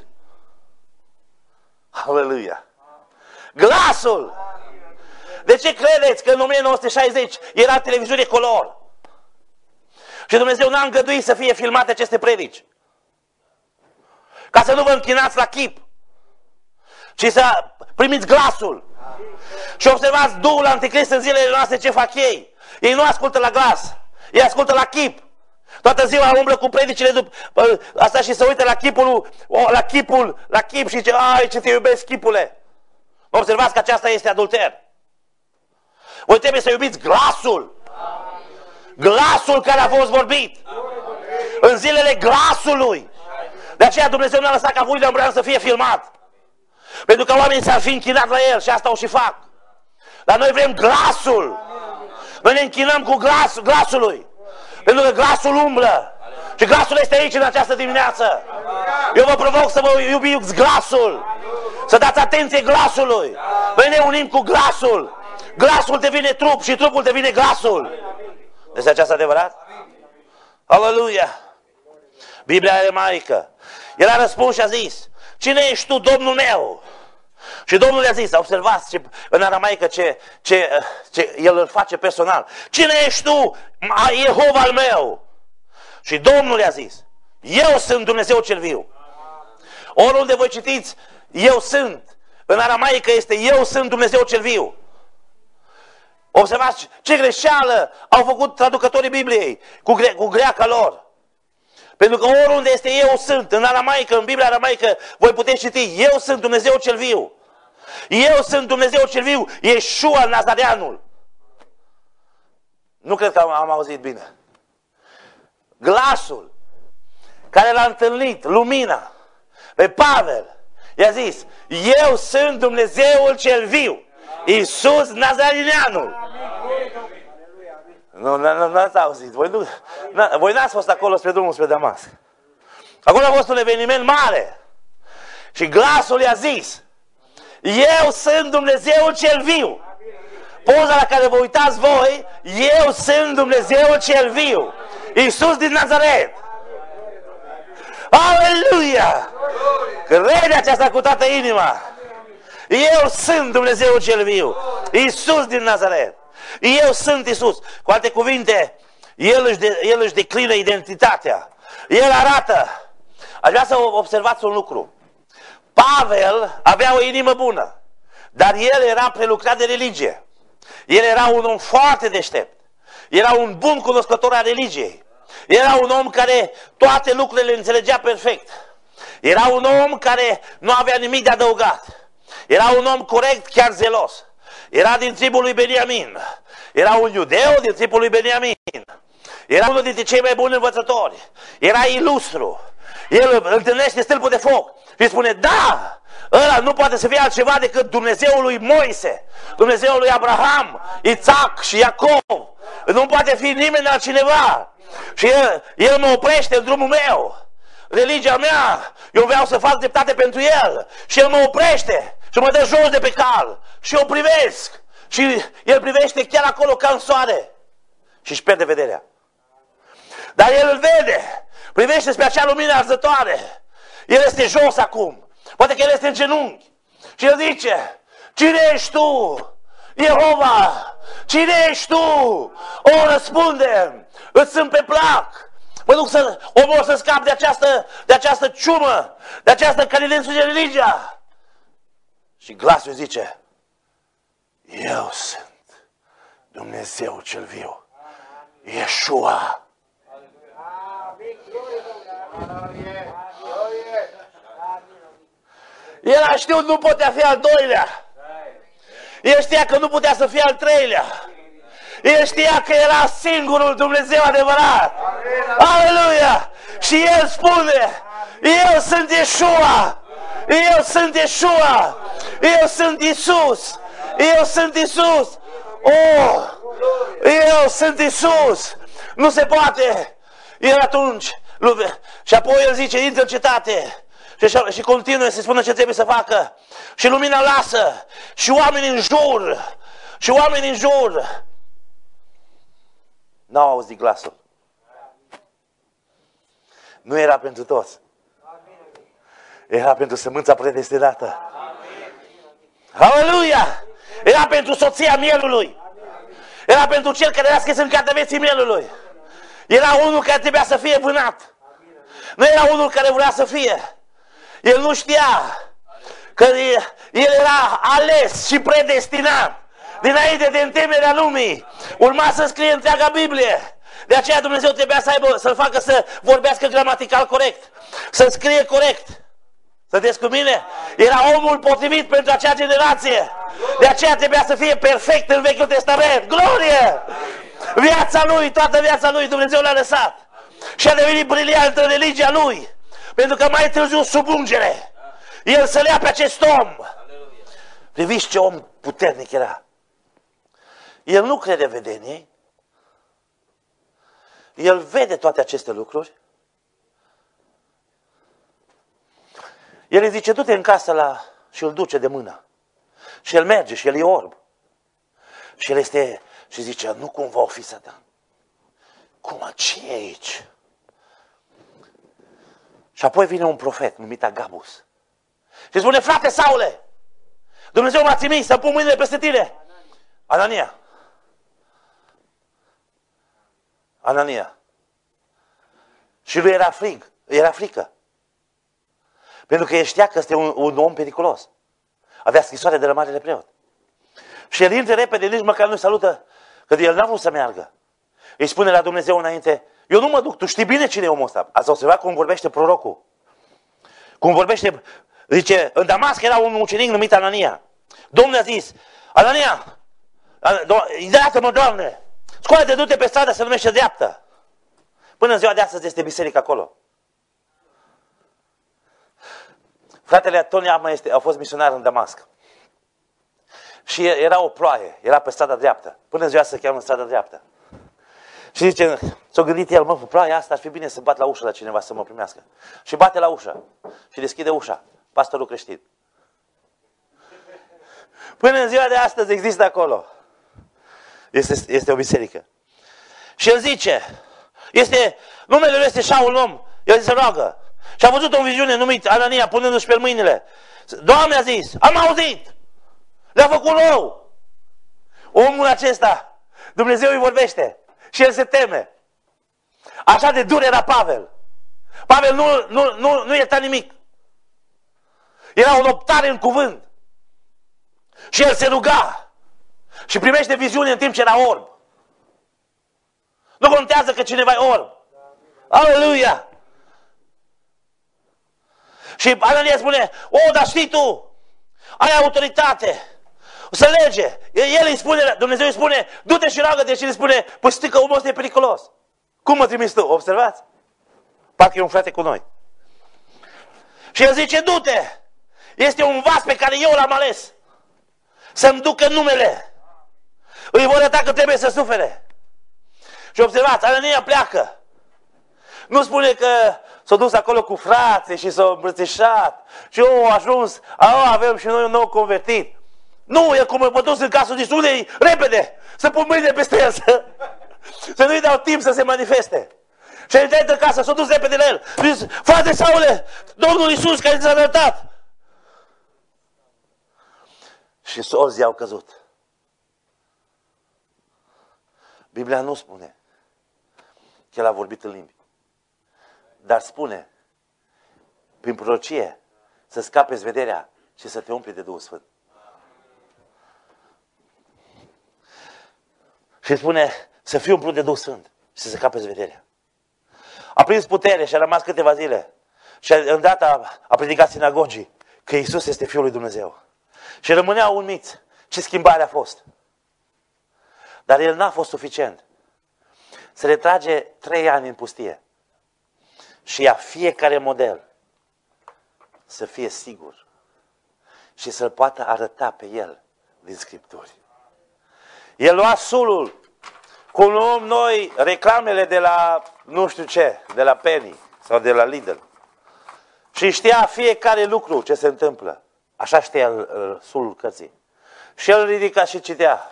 Aleluia. Glasul. De ce credeți că în 1960 era televiziune color? Și Dumnezeu n-a îngăduit să fie filmate aceste predici. Ca să nu vă închinați la chip, ci să primiți glasul. Și observați Duhul Anticrist în zilele noastre ce fac ei. Ei nu ascultă la glas, ei ascultă la chip. Toată ziua umblă cu predicile după asta și se uită la chip și zice, ai ce te iubesc chipule. Observați că aceasta este adulter. Voi trebuie să iubiți glasul. Glasul care a fost vorbit. În zilele glasului. De aceea Dumnezeu ne-a lăsat ca William Branham să fie filmat. Pentru că oamenii s-ar fi închinat la el și asta o și fac. Dar noi vrem glasul. Noi ne închinăm cu glasului. Pentru că glasul umblă. Și glasul este aici în această dimineață. Eu vă provoc să vă iubiți glasul. Să dați atenție glasului. Noi ne unim cu glasul. Glasul devine trup și trupul devine glasul. Este aceasta adevărat? Aleluia! Biblia aramaică. El a răspuns și a zis, cine ești tu, Domnul meu? Și Domnul i-a zis, observați în aramaică ce el îl face personal. Cine ești tu, Jehova al meu? Și Domnul i-a zis, eu sunt Dumnezeu cel viu. Oriunde voi citiți, eu sunt. În aramaică este, eu sunt Dumnezeu cel viu. Observați ce greșeală au făcut traducătorii Bibliei cu greaca lor. Pentru că oriunde este eu sunt, în aramaică, în Biblia aramaică, voi puteți citi, eu sunt Dumnezeu cel viu. Eu sunt Dumnezeu cel viu, Iesua Nazareanul. Nu cred că am auzit bine. Glasul care l-a întâlnit, lumina, pe Pavel, i-a zis, eu sunt Dumnezeul cel viu, Iisus Nazareanul. Nu n-ați auzit. Voi n-ați fost acolo spre drumul spre Damasc. Acolo a fost un eveniment mare. Și glasul i-a zis, eu sunt Dumnezeul cel viu. Poza la care vă uitați voi, eu sunt Dumnezeul cel viu. Iisus din Nazaret. Aleluia! Crede aceasta cu toată inima. Eu sunt Dumnezeul cel viu. Iisus din Nazaret. Eu sunt Iisus. Cu alte cuvinte, El își declină identitatea. El arată. Aș vrea să observați un lucru. Pavel avea o inimă bună, dar el era prelucrat de religie. El era un om foarte deștept. Era un bun cunoscător al religiei. Era un om care toate lucrurile le înțelegea perfect. Era un om care nu avea nimic de adăugat. Era un om corect, chiar zelos. Era din tribul lui Beniamin. Era un iudeu din tribul lui Beniamin. Era unul dintre cei mai buni învățători. Era ilustru. El întâlnește stâlpul de foc și spune, da, ăla nu poate să fie altceva decât Dumnezeul lui Moise, Dumnezeul lui Abraham, Isaac și Iacov. Nu poate fi nimeni altcineva. Și el mă oprește în drumul meu. Religia mea, eu vreau să fac dreptate pentru el. Și el mă oprește și mă dă jos de pe cal. Și eu privesc. Și el privește chiar acolo ca în soare. Și își pierde vederea. Dar el îl vede. Privește spre acea lumină arzătoare. El este jos acum. Poate că el este în genunchi. Și el zice, cine ești tu? Jehova, cine ești tu? O, răspunde, îți sunt pe plac. Mă duc să omor să scap de această ciumă, de această care de religia. Și glasul zice, eu sunt Dumnezeu cel viu, Iesua. El a știut nu putea fi al doilea. El știa că nu putea să fie al treilea. El știa că era singurul Dumnezeu adevărat. Aleluia! Și el spune, eu sunt Iesua. Eu sunt Iesua. Eu sunt Iisus. Eu sunt Iisus. Oh! Eu sunt Iisus. Nu se poate. El atunci. Și apoi el zice, intră în cetate. Și continuă să spună ce trebuie să facă. Și lumina lasă. Și oamenii în jur. Și oamenii în jur. N-au auzit glasul. Nu era pentru toți. Era pentru sămânța predestinată. Aleluia! Era pentru soția mielului. Era pentru cel care era scris în cartea vieții mielului. Era unul care trebuia să fie vânat. Nu era unul care vrea să fie. El nu știa că el era ales și predestinat. Dinainte de întemeierea lumii, urma să scrie întreaga Biblie. De aceea Dumnezeu trebuia să-l facă să vorbească gramatical corect, să scrie corect. Sunteți cu mine? Era omul potrivit pentru acea generație. De aceea trebuia să fie perfect în Vechiul Testament. Glorie! Viața lui, toată viața lui, Dumnezeu l-a lăsat. Și a devenit briliant în religia lui. Pentru că mai târziu, sub ungere, el să le ia pe acest om. Priviți ce om puternic era. El nu crede vedeniei. El vede toate aceste lucruri. El îi zice, du-te în casă și îl duce de mână. Și el merge și el e orb. Și el este și zice, nu cumva o fi Satan. Cum, ce e aici? Și apoi vine un profet numit Agabus. Și spune, frate Saule, Dumnezeu m-a trimis să pun mâinile peste tine. Anania. Anania. Și lui era frică. Pentru că el știa că este un om periculos. Avea scrisoare de la marele preot. Și el intră repede, nici măcar nu-i salută, că el n-a vrut să meargă. Îi spune la Dumnezeu înainte, eu nu mă duc, tu știi bine cine e omul ăsta. Ați observat cum vorbește prorocul. Cum vorbește, zice, în Damasc era un ucenic numit Anania. Domnul a zis, Anania, iată-mă, Doamne, scoală-te, du-te pe stradă să numește dreaptă. Până în ziua de astăzi este biserică acolo. Fratele Tony Ama a fost misionar în Damasc. Și era o ploaie, era pe strada dreaptă. Până în ziua se cheamă strada dreaptă. Și zice, s-a gândit el, pe ploaia asta ar fi bine să bat la ușă la cineva să mă primească. Și bate la ușă. Și deschide ușa. Pastorul creștin. Până în ziua de astăzi există acolo. Este o biserică. Și el zice, numele lui este Shaul om. El se roagă. Și a văzut o viziune numit Anania punându-și pe mâinile. Doamne a zis, am auzit. Le-a făcut rău. Omul acesta, Dumnezeu îi vorbește. Și el se teme. Așa de dur era Pavel. Pavel nu ierta nimic. Era o noptare în cuvânt. Și el se ruga. Și primește viziune în timp ce era orb. Nu contează că cineva e orb. Aleluia! Și Anania spune, dar știi tu, ai autoritate, o să lege. El îi spune, Dumnezeu îi spune, du-te și roagă-te și îi spune, păi știi că omul ăsta e periculos. Cum mă trimis tu? Observați? Parcă e un frate cu noi. Și el zice, du-te! Este un vas pe care eu l-am ales. Să-mi ducă numele. Îi vor arăta că trebuie să sufere. Și observați, Anania pleacă. Nu spune că s-a dus acolo cu frații și s-a îmbrățișat. Și a ajuns, avem și noi un nou convertit. Nu, el cum a dus în casă, zice, unde-i? Repede! Să pun mâinile peste el, să nu-i dau timp să se manifeste. Și a intrat în casă, s-a dus repede la el. Și zice, frate Saule, Domnul Iisus care ți-a arătat. Și solzii au căzut. Biblia nu spune că el a vorbit în limbi. Dar spune, prin prorocie, să scapeți vederea și să te umpli de Duhul Sfânt. Și spune să fii umplut de Duhul Sfânt și să scapeți vederea. A prins putere și a rămas câteva zile. Și îndată a predicat sinagogii că Iisus este Fiul lui Dumnezeu. Și rămâneau uimiți ce schimbare a fost. Dar el n-a fost suficient. Se retrage 3 ani în pustie. Și ia fiecare model să fie sigur și să-l poată arăta pe el din Scripturi. El lua sulul, cum luăm noi reclamele de la nu știu ce, de la Penny sau de la Lidl. Și știa fiecare lucru ce se întâmplă. Așa știa sulul cărții. Și el ridica și citea.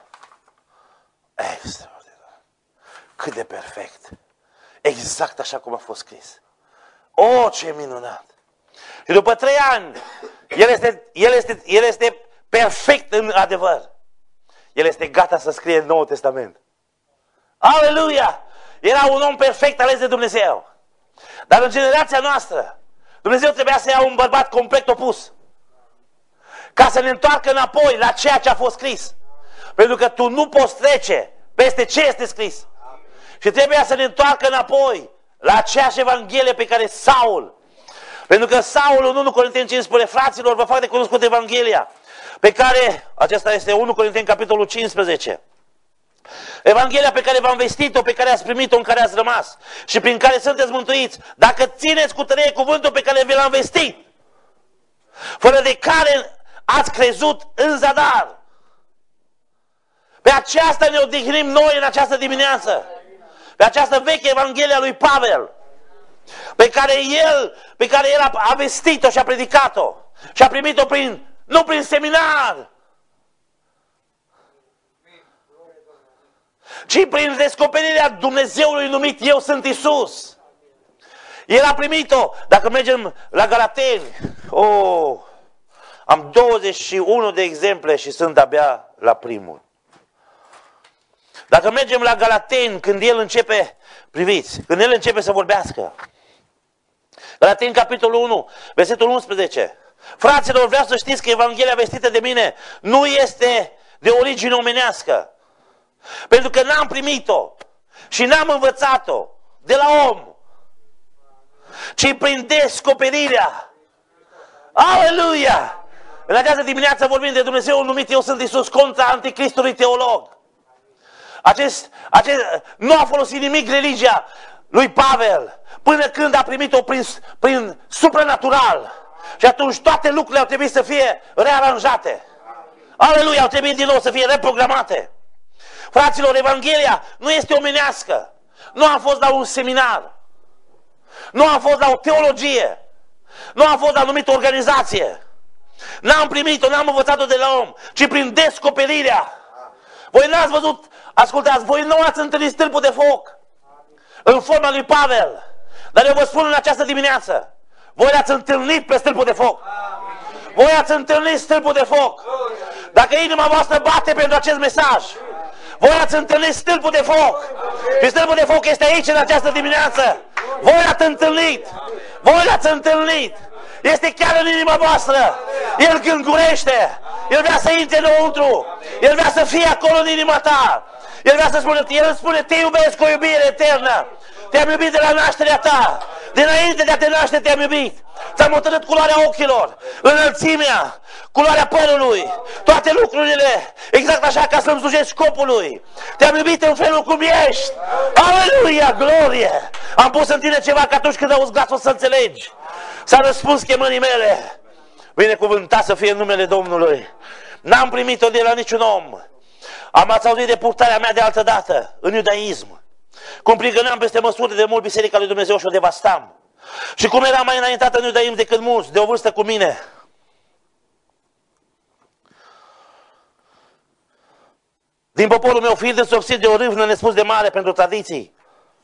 Extraordinar. Cât de perfect. Exact așa cum a fost scris. O, ce minunat! Și după 3 ani, el este perfect în adevăr. El este gata să scrie în Noul Testament. Aleluia! Era un om perfect ales de Dumnezeu. Dar în generația noastră, Dumnezeu trebuia să ia un bărbat complet opus. Ca să ne întoarcă înapoi la ceea ce a fost scris. Pentru că tu nu poți trece peste ce este scris. Și trebuia să ne întoarcă înapoi la aceeași Evanghelie pe care Saul. Pentru că Saul în 1 Corinteni 5 spune, fraților, vă fac de cunoscut Evanghelia. Pe care, acesta este 1 Corinteni capitolul 15. Evanghelia pe care v-am vestit-o, pe care ați primit-o, în care ați rămas. Și prin care sunteți mântuiți. Dacă țineți cu tărie cuvântul pe care vi l-am vestit. Fără de care ați crezut în zadar. Pe aceasta ne odihnim noi în această dimineață. Pe această veche Evanghelie a lui Pavel. Pe care el a vestit-o și a predicat-o. Și a primit-o nu prin seminar. Ci prin descoperirea Dumnezeului numit Eu sunt Isus. El a primit-o. Dacă mergem la Galateni, am 21 de exemple și sunt abia la primul. Dacă mergem la Galateni, când el începe, priviți, când el începe să vorbească. Galateni, capitolul 1, versetul 11. Fraților, vreau să știți că Evanghelia vestită de mine nu este de origine omenească. Pentru că n-am primit-o și n-am învățat-o de la om, ci prin descoperirea. Aleluia! În această dimineață vorbim de Dumnezeu numit Eu sunt Isus contra anticristului teolog. Nu a folosit nimic religia lui Pavel până când a primit-o prin supranatural. Și atunci toate lucrurile au trebuit să fie rearanjate. Aleluia, au trebuit din nou să fie reprogramate. Fraților, Evanghelia nu este omenească. Nu am fost la un seminar. Nu am fost la o teologie. Nu am fost la o anumită organizație. N-am primit-o, n-am învățat-o de la om, ci prin descoperirea. Voi n-ați văzut, ascultați, voi nu ați întâlnit stâlpul de foc în forma lui Pavel. Dar eu vă spun în această dimineață, voi l-ați întâlnit pe stâlpul de foc. Voi ați întâlnit stâlpul de foc. Dacă inima voastră bate pentru acest mesaj, voi ați întâlnit stâlpul de foc. Și stâlpul de foc este aici în această dimineață. Voi l-ați întâlnit. Voi l-ați întâlnit. Este chiar în inima voastră. El gângurește. El vrea să intre înăuntru. El vrea să fie acolo în inima ta. El vrea să spună, El spune, te iubesc cu o iubire eternă. Te-am iubit de la nașterea ta. Dinainte de a te naște te-am iubit. Ți-am hotărât culoarea ochilor, înălțimea, culoarea părului, toate lucrurile, exact așa ca să-mi slujești scopului. Te-am iubit în felul cum ești. Aleluia, glorie! Am pus în tine ceva că atunci când auzi glasul să înțelegi. S-a răspuns chemării mele. Binecuvântat să fie în numele Domnului. N-am primit-o de la niciun om. Ați auzit de purtarea mea de altă dată, în iudaism. Cum prigăneam peste măsură de mult Biserica lui Dumnezeu și o devastam. Și cum era mai înaintată în iudaism decât mulți, de o vârstă cu mine. Din poporul meu fiind însopsit de o râvnă nespus de mare pentru tradiții.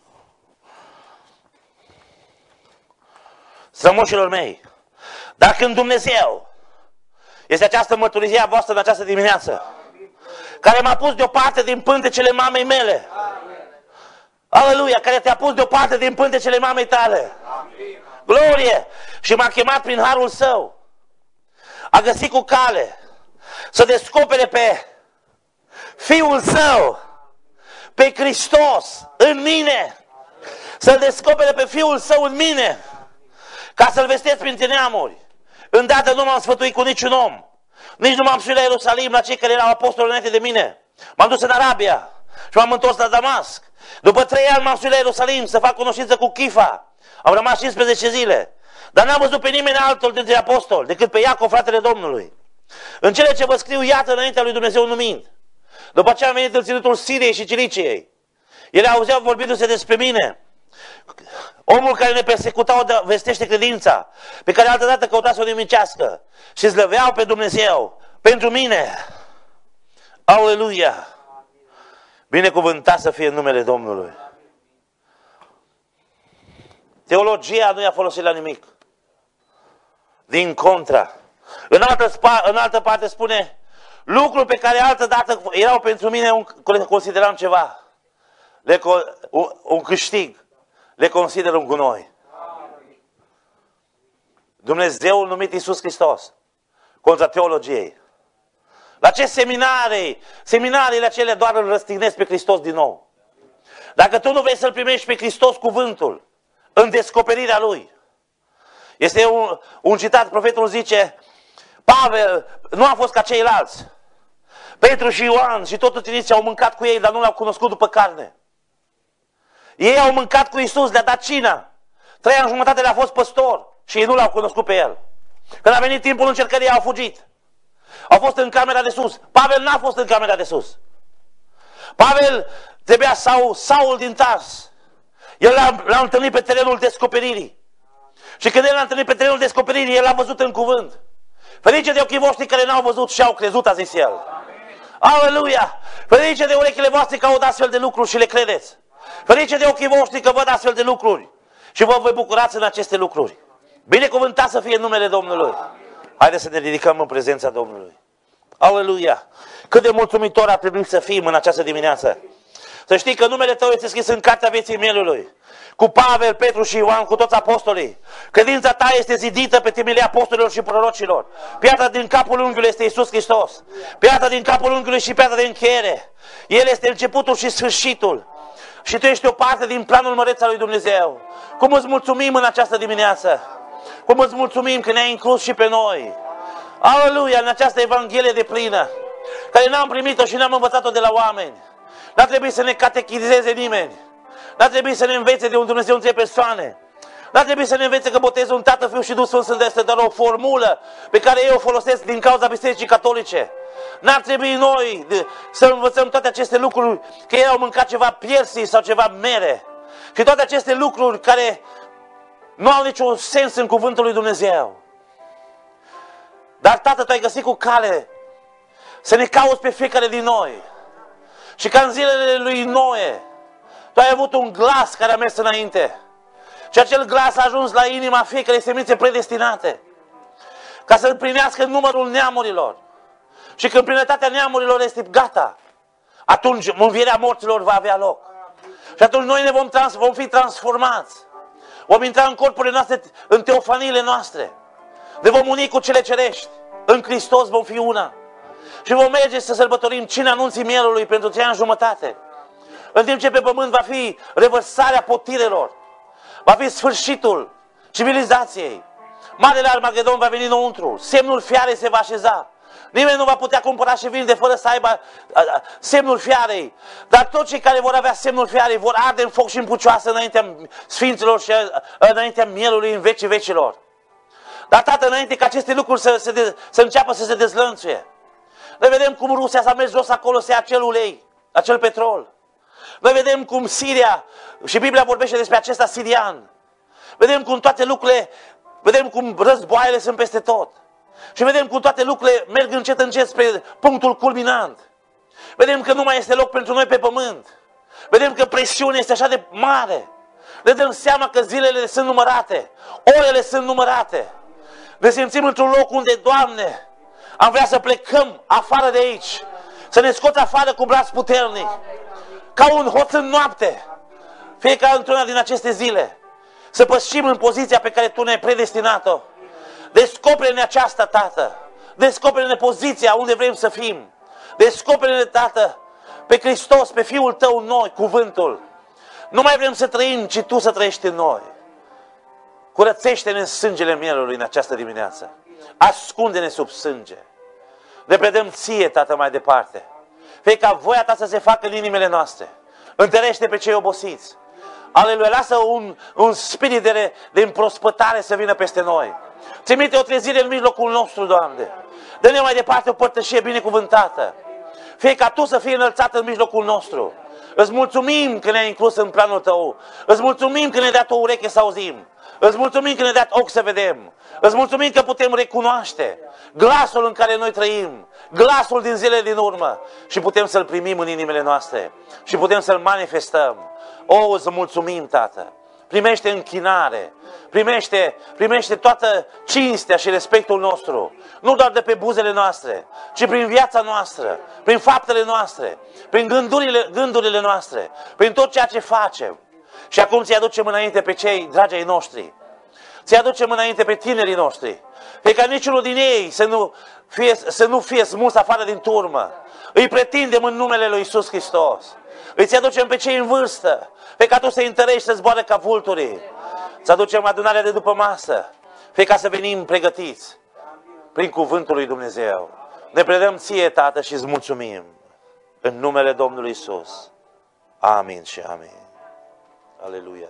Strămoșilor mei, dar când Dumnezeu, este această mărturisire a voastră în această dimineață, care m-a pus deoparte din pântecele mamei mele. Aleluia, care te-a pus deoparte din pântecele mamei tale. Glorie! Și m-a chemat prin harul său. A găsit cu cale să descopere pe Fiul Său, pe Hristos în mine. Să-L descopere pe Fiul Său în mine, ca să-L vestesc printre neamuri. Îndată nu m-am sfătuit cu niciun om. Nici nu m-am suit la Ierusalim, la cei care erau apostoli înainte de mine. M-am dus în Arabia și m-am întors la Damasc. După 3 ani m-am suit la Ierusalim să fac cunoștință cu Chifa. Am rămas 15 zile. Dar n-am văzut pe nimeni altul dintre apostoli decât pe Iacov, fratele Domnului. În cele ce vă scriu, iată înaintea lui Dumnezeu numind. După ce am venit în ținutul Siriei și Ciliciei, ele auzeau vorbindu-se despre mine. Omul care ne persecutau vestește credința, pe care altădată căuta să o nimicească, și slăveau pe Dumnezeu pentru mine. Aleluia! Binecuvântat să fie în numele Domnului. Teologia nu i-a folosit la nimic. Din contra. În altă parte spune, lucruri pe care altădată erau pentru mine, le consideram ceva. Un câștig. Le consider un gunoi. Dumnezeul numit Iisus Hristos. Contra teologiei. La ce seminarii? Seminariile acelea doar îl răstignesc pe Hristos din nou. Dacă tu nu vrei să-L primești pe Hristos cuvântul în descoperirea Lui. Este un citat, profetul zice, Pavel nu a fost ca ceilalți. Petru și Ioan și toți uceniții au mâncat cu ei, dar nu L-au cunoscut după carne. Ei au mâncat cu Iisus, le-a dat cina. 3 ani jumătate le-a fost păstor și ei nu L-au cunoscut pe El. Când a venit timpul încercării, au fugit. Au fost în camera de sus. Pavel n-a fost în camera de sus. Pavel trebuia Saul din Tars. El l-a întâlnit pe terenul descoperirii. Și când el l-a întâlnit pe terenul descoperirii, el l-a văzut în cuvânt. Ferice de ochii voștri care n-au văzut și au crezut, a zis el. Aleluia! Ferice de urechile voastre că aud astfel de lucruri și le credeți. Ferice de ochii voștri că văd astfel de lucruri și vă voi bucurați în aceste lucruri. Binecuvântat să fie numele Domnului. Haideți să ne ridicăm în prezența Domnului. Aleluia! Cât de mulțumitor ar trebui să fim în această dimineață. Să știi că numele tău este scris în cartea vieții mielului. Cu Pavel, Petru și Ioan, cu toți apostolii. Credința ta este zidită pe temelia apostolilor și prorocilor. Piatra din capul unghiului este Iisus Hristos. Piatra din capul unghiului și piatra de încheiere. El este începutul și sfârșitul. Și tu ești o parte din planul măreț al lui Dumnezeu. Cum îți mulțumim în această dimineață. Cum îți mulțumim că ne-ai inclus și pe noi. Aleluia, în această Evanghelie de plină, care n-am primit-o și n-am învățat-o de la oameni. N-a trebuit să ne catechizeze nimeni. N-a trebuit să ne învețe de un Dumnezeu în 3 persoane. N-a trebuit să ne învețe că botezul un Tată, Fiul și Duh Sfânt sunt este doar o formulă pe care eu o folosesc din cauza Bisericii Catolice. N-ar trebui noi să învățăm toate aceste lucruri, că ei au mâncat ceva piersi sau ceva mere. Și toate aceste lucruri care nu au niciun sens în cuvântul lui Dumnezeu. Dar, Tată, Tu ai găsit cu cale să ne cauți pe fiecare din noi. Și ca în zilele lui Noe, Tu ai avut un glas care a mers înainte. Și acel glas a ajuns la inima fiecărei semințe predestinate. Ca să împlinească numărul neamurilor. Și când plinătatea neamurilor este gata, atunci învierea morților va avea loc. Și atunci noi ne vom fi transformați. Vom intra în corpurile noastre, în teofaniile noastre. Ne vom uni cu cele cerești. În Hristos vom fi una. Și vom merge să sărbătorim cina anunții mielului pentru 3 ani jumătate. În timp ce pe pământ va fi revărsarea potirelor. Va fi sfârșitul civilizației. Marele Armagedon va veni înăuntru. Semnul fiarei se va așeza. Nimeni nu va putea cumpăra și vinde fără să aibă semnul fiarei. Dar toți cei care vor avea semnul fiarei vor arde în foc și în pucioasă înaintea sfinților și înaintea mielului în vecii vecilor. Dar, Tată, înainte ca aceste lucruri să înceapă să se dezlănțuie, noi vedem cum Rusia s-a mers jos acolo să ia acel ulei, acel petrol. Noi vedem cum Siria, și Biblia vorbește despre acesta sirian, vedem cum toate lucrurile, vedem cum războaiele sunt peste tot. Și vedem cum toate lucrurile merg încet spre punctul culminant. Vedem că nu mai este loc pentru noi pe pământ. Vedem că presiunea este așa de mare. Ne dăm seama că zilele sunt numărate, orele sunt numărate. Ne simțim într-un loc unde, Doamne, am vrea să plecăm afară de aici, să ne scoți afară cu braț puternic, ca un hoț în noapte, fiecare într-una din aceste zile, să pășim în poziția pe care Tu ne-ai predestinat-o. Descoperă-ne aceasta, Tată, descoperă-ne poziția unde vrem să fim, descoperă-ne, Tată, pe Hristos, pe Fiul Tău în noi, cuvântul. Nu mai vrem să trăim, ci Tu să trăiești în noi. Curățește-ne în sângele mielului în această dimineață. Ascunde-ne sub sânge. Ne predăm Ție, Tată, mai departe. Fie ca voia Ta să se facă în inimile noastre. Întărește pe cei obosiți. Aleluia, lasă un spirit de împrospătare să vină peste noi. Trimite o trezire în mijlocul nostru, Doamne. Dă-ne mai departe o părtășie binecuvântată. Fie ca Tu să fii înălțat în mijlocul nostru. Îți mulțumim că ne-ai inclus în planul Tău. Îți mulțumim că ne-ai dat o ureche să auzim. Îți mulțumim că ne-ai dat ochi să vedem. Îți mulțumim că putem recunoaște glasul în care noi trăim, glasul din zilele din urmă și putem să-L primim în inimile noastre și putem să-L manifestăm. O, îți mulțumim, Tată. Primește închinare, primește toată cinstea și respectul nostru, nu doar de pe buzele noastre, ci prin viața noastră, prin faptele noastre, prin gândurile noastre, prin tot ceea ce facem. Și acum ți aducem înainte pe cei dragi ai noștri, ți aducem înainte pe tinerii noștri, pe ca niciunul din ei să nu fie smuls afară din turmă. Îi pretindem în numele lui Iisus Hristos. Îți aducem pe cei în vârstă, pe ca Tu să-i întărești să zboare ca vulturii. Îți aducem adunarea de după masă, fie ca să venim pregătiți prin cuvântul lui Dumnezeu. Ne predăm Ție, Tată, și îți mulțumim. În numele Domnului Iisus. Amin și amin. Aleluia.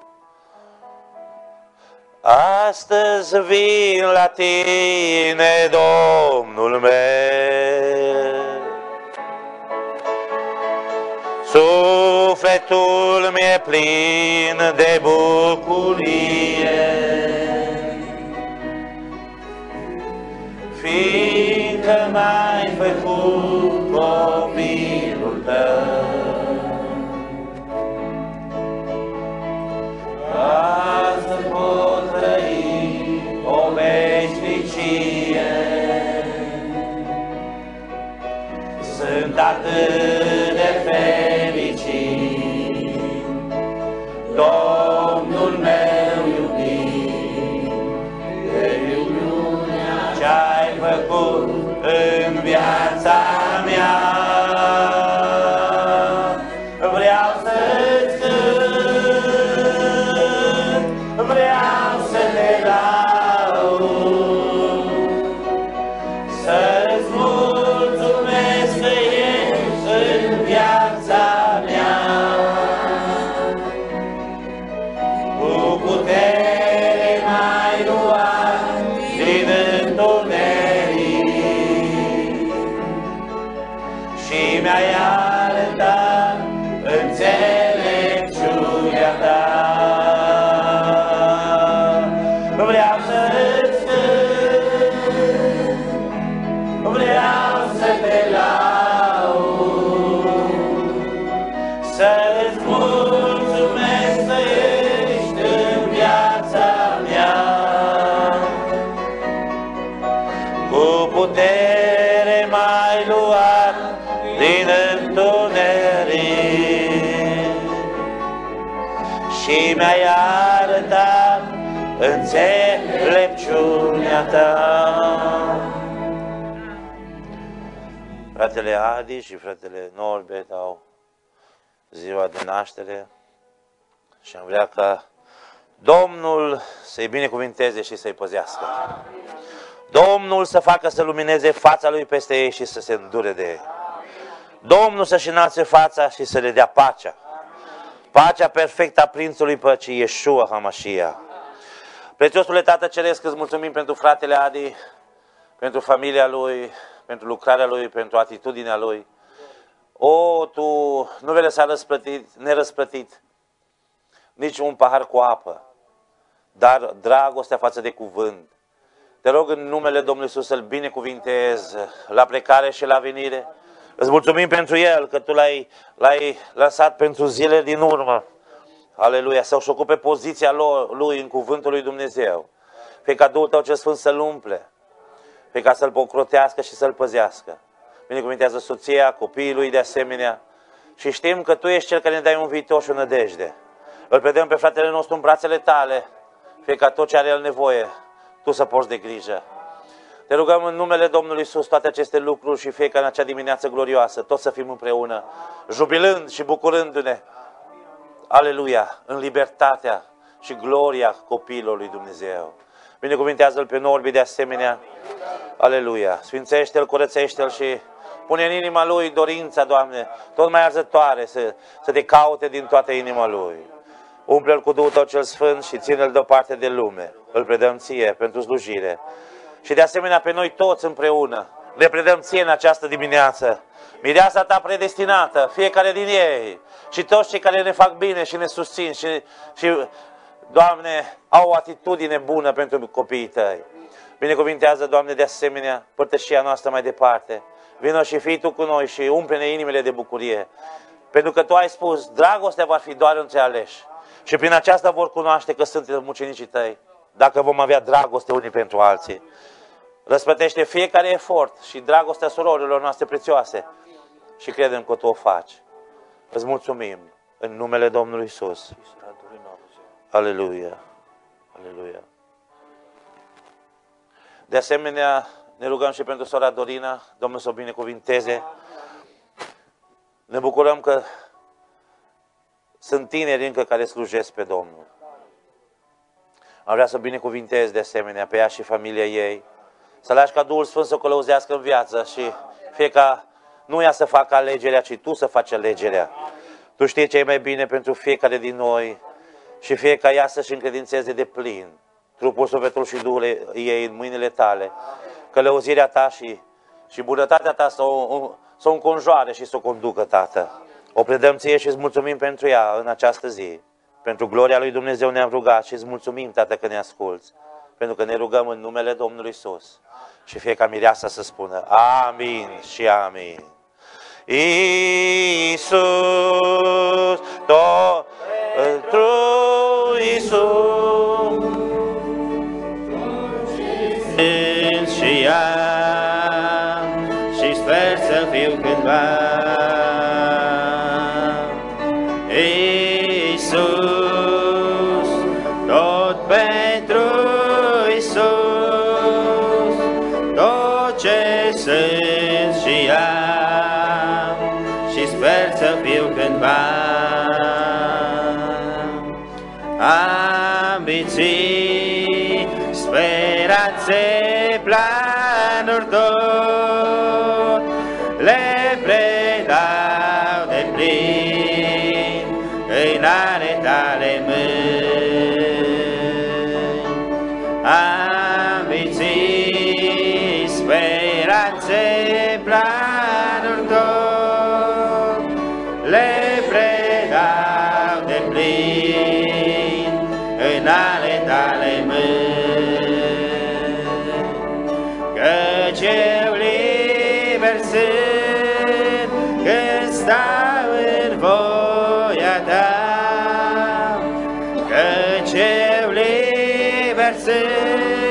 Astăzi vin la Tine, Domnul meu. Sufletul mi-e plin de bucurie, fiindcă m-ai făcut copilul Tău. Ca să pot trăi o veșnicie, sunt atât de fericit, Domnul meu iubit, de iubiunea ce-ai făcut în viața mea. Vreau să-ți cânt, vreau să te laud, să-ți mulțumesc că ești în viața mea. Cu putere m-ai luat din întuneric și mi-ai arătat înțelepciunea Ta. Vreau să-ți cânt, vreau să te laud, să-ți mulțumesc că ești în viața mea. Cu putere m-ai luat din întuneric și mi-ai arătat înțelepciunea Ta. Fratele Adi și fratele Norbert au ziua de naștere și am vrea ca Domnul să-i binecuvinteze și să-i păzească. Domnul să facă să lumineze fața Lui peste ei și să se îndure de ei. Domnul să-și înalțe fața și să le dea pacea. Pacea perfectă a Prințului Păcii, Yeshua HaMashiach. Prețiosule Tată Ceresc, îți mulțumim pentru fratele Adi, pentru familia lui, pentru lucrarea lui, pentru atitudinea lui. O, Tu nu vei lăsa nerăsplătit nici un pahar cu apă, dar dragostea față de cuvânt. Te rog în numele Domnului Iisus să-L binecuvintezi la plecare și la venire. Îți mulțumim pentru el, că Tu l-ai lăsat pentru zile din urmă. Aleluia, să-și ocupe poziția lui în cuvântul lui Dumnezeu. Fie ca Duhul Tău cel Sfânt să-L umple, fie ca să-L ocrotească și să-L păzească. Binecuvintează soția, copiii lui de asemenea. Și știm că Tu ești Cel care ne dai un viitor și o nădejde. Îl predăm pe fratele nostru în brațele Tale, fie ca tot ce are el nevoie, Tu să porți de grijă. Te rugăm în numele Domnului Iisus toate aceste lucruri și fie ca în acea dimineață glorioasă, toți să fim împreună, jubilând și bucurându-ne, aleluia, în libertatea și gloria copiilor lui Dumnezeu. Binecuvintează-L pe Norbi de asemenea, aleluia, sfințește-L, curățește-L și pune în inima lui dorința, Doamne, tot mai arzătoare, să Te caute din toată inima lui. Umple-L cu Duhul Tău cel Sfânt și ține-L deoparte de lume. Îl predăm Ție pentru slujire. Și de asemenea pe noi toți împreună le predăm Ție în această dimineață. Mireasa Ta predestinată, fiecare din ei și toți cei care ne fac bine și ne susțin și Doamne, au o atitudine bună pentru copiii Tăi. Binecuvintează, Doamne, de asemenea părtășia noastră mai departe. Vino și fii Tu cu noi și umple-ne inimile de bucurie. Pentru că Tu ai spus, dragostea va fi doar între aleși. Și prin aceasta vor cunoaște că suntem ucenicii Tăi, dacă vom avea dragoste unii pentru alții. Răsplătește fiecare efort și dragostea surorilor noastre prețioase și credem că Tu o faci. Îți mulțumim în numele Domnului Iisus. Aleluia. Aleluia. De asemenea, ne rugăm și pentru sora Dorina, Domnul să o binecuvinteze. Ne bucurăm că sunt tineri încă care slujesc pe Domnul. Am vrea să o binecuvintez de asemenea pe ea și familia ei. Să lași ca Duhul Sfânt să o călăuzească în viață și fie ca nu ea să facă alegerea, ci Tu să faci alegerea. Tu știi ce e mai bine pentru fiecare din noi și fie ca ea să-și încredințeze de plin trupul, sufletul și Duhul ei în mâinile Tale. Călăuzirea Ta și bunătatea Ta să o înconjoare și să o conducă, Tată. O predăm Ție și îți mulțumim pentru ea în această zi. Pentru gloria lui Dumnezeu ne-am rugat și îți mulțumim, Tată, că ne asculți. Pentru că ne rugăm în numele Domnului Iisus. Și fie ca mireasa să spună amin și amin. Iisus, tot pentru Iisus. Și ea și sper să fiu cândva. Iisus, tot pentru Iisus, tot ce sunt și am și sper să fiu cândva. Ambiții, speranțe, planuri tot le predau de plin în ale Tale mâini. Ambiții, speranțe, planuri tot le predau de plin în ale Tale mâini. Căci eu liber sunt când stau în voia Ta. Căci eu liber sunt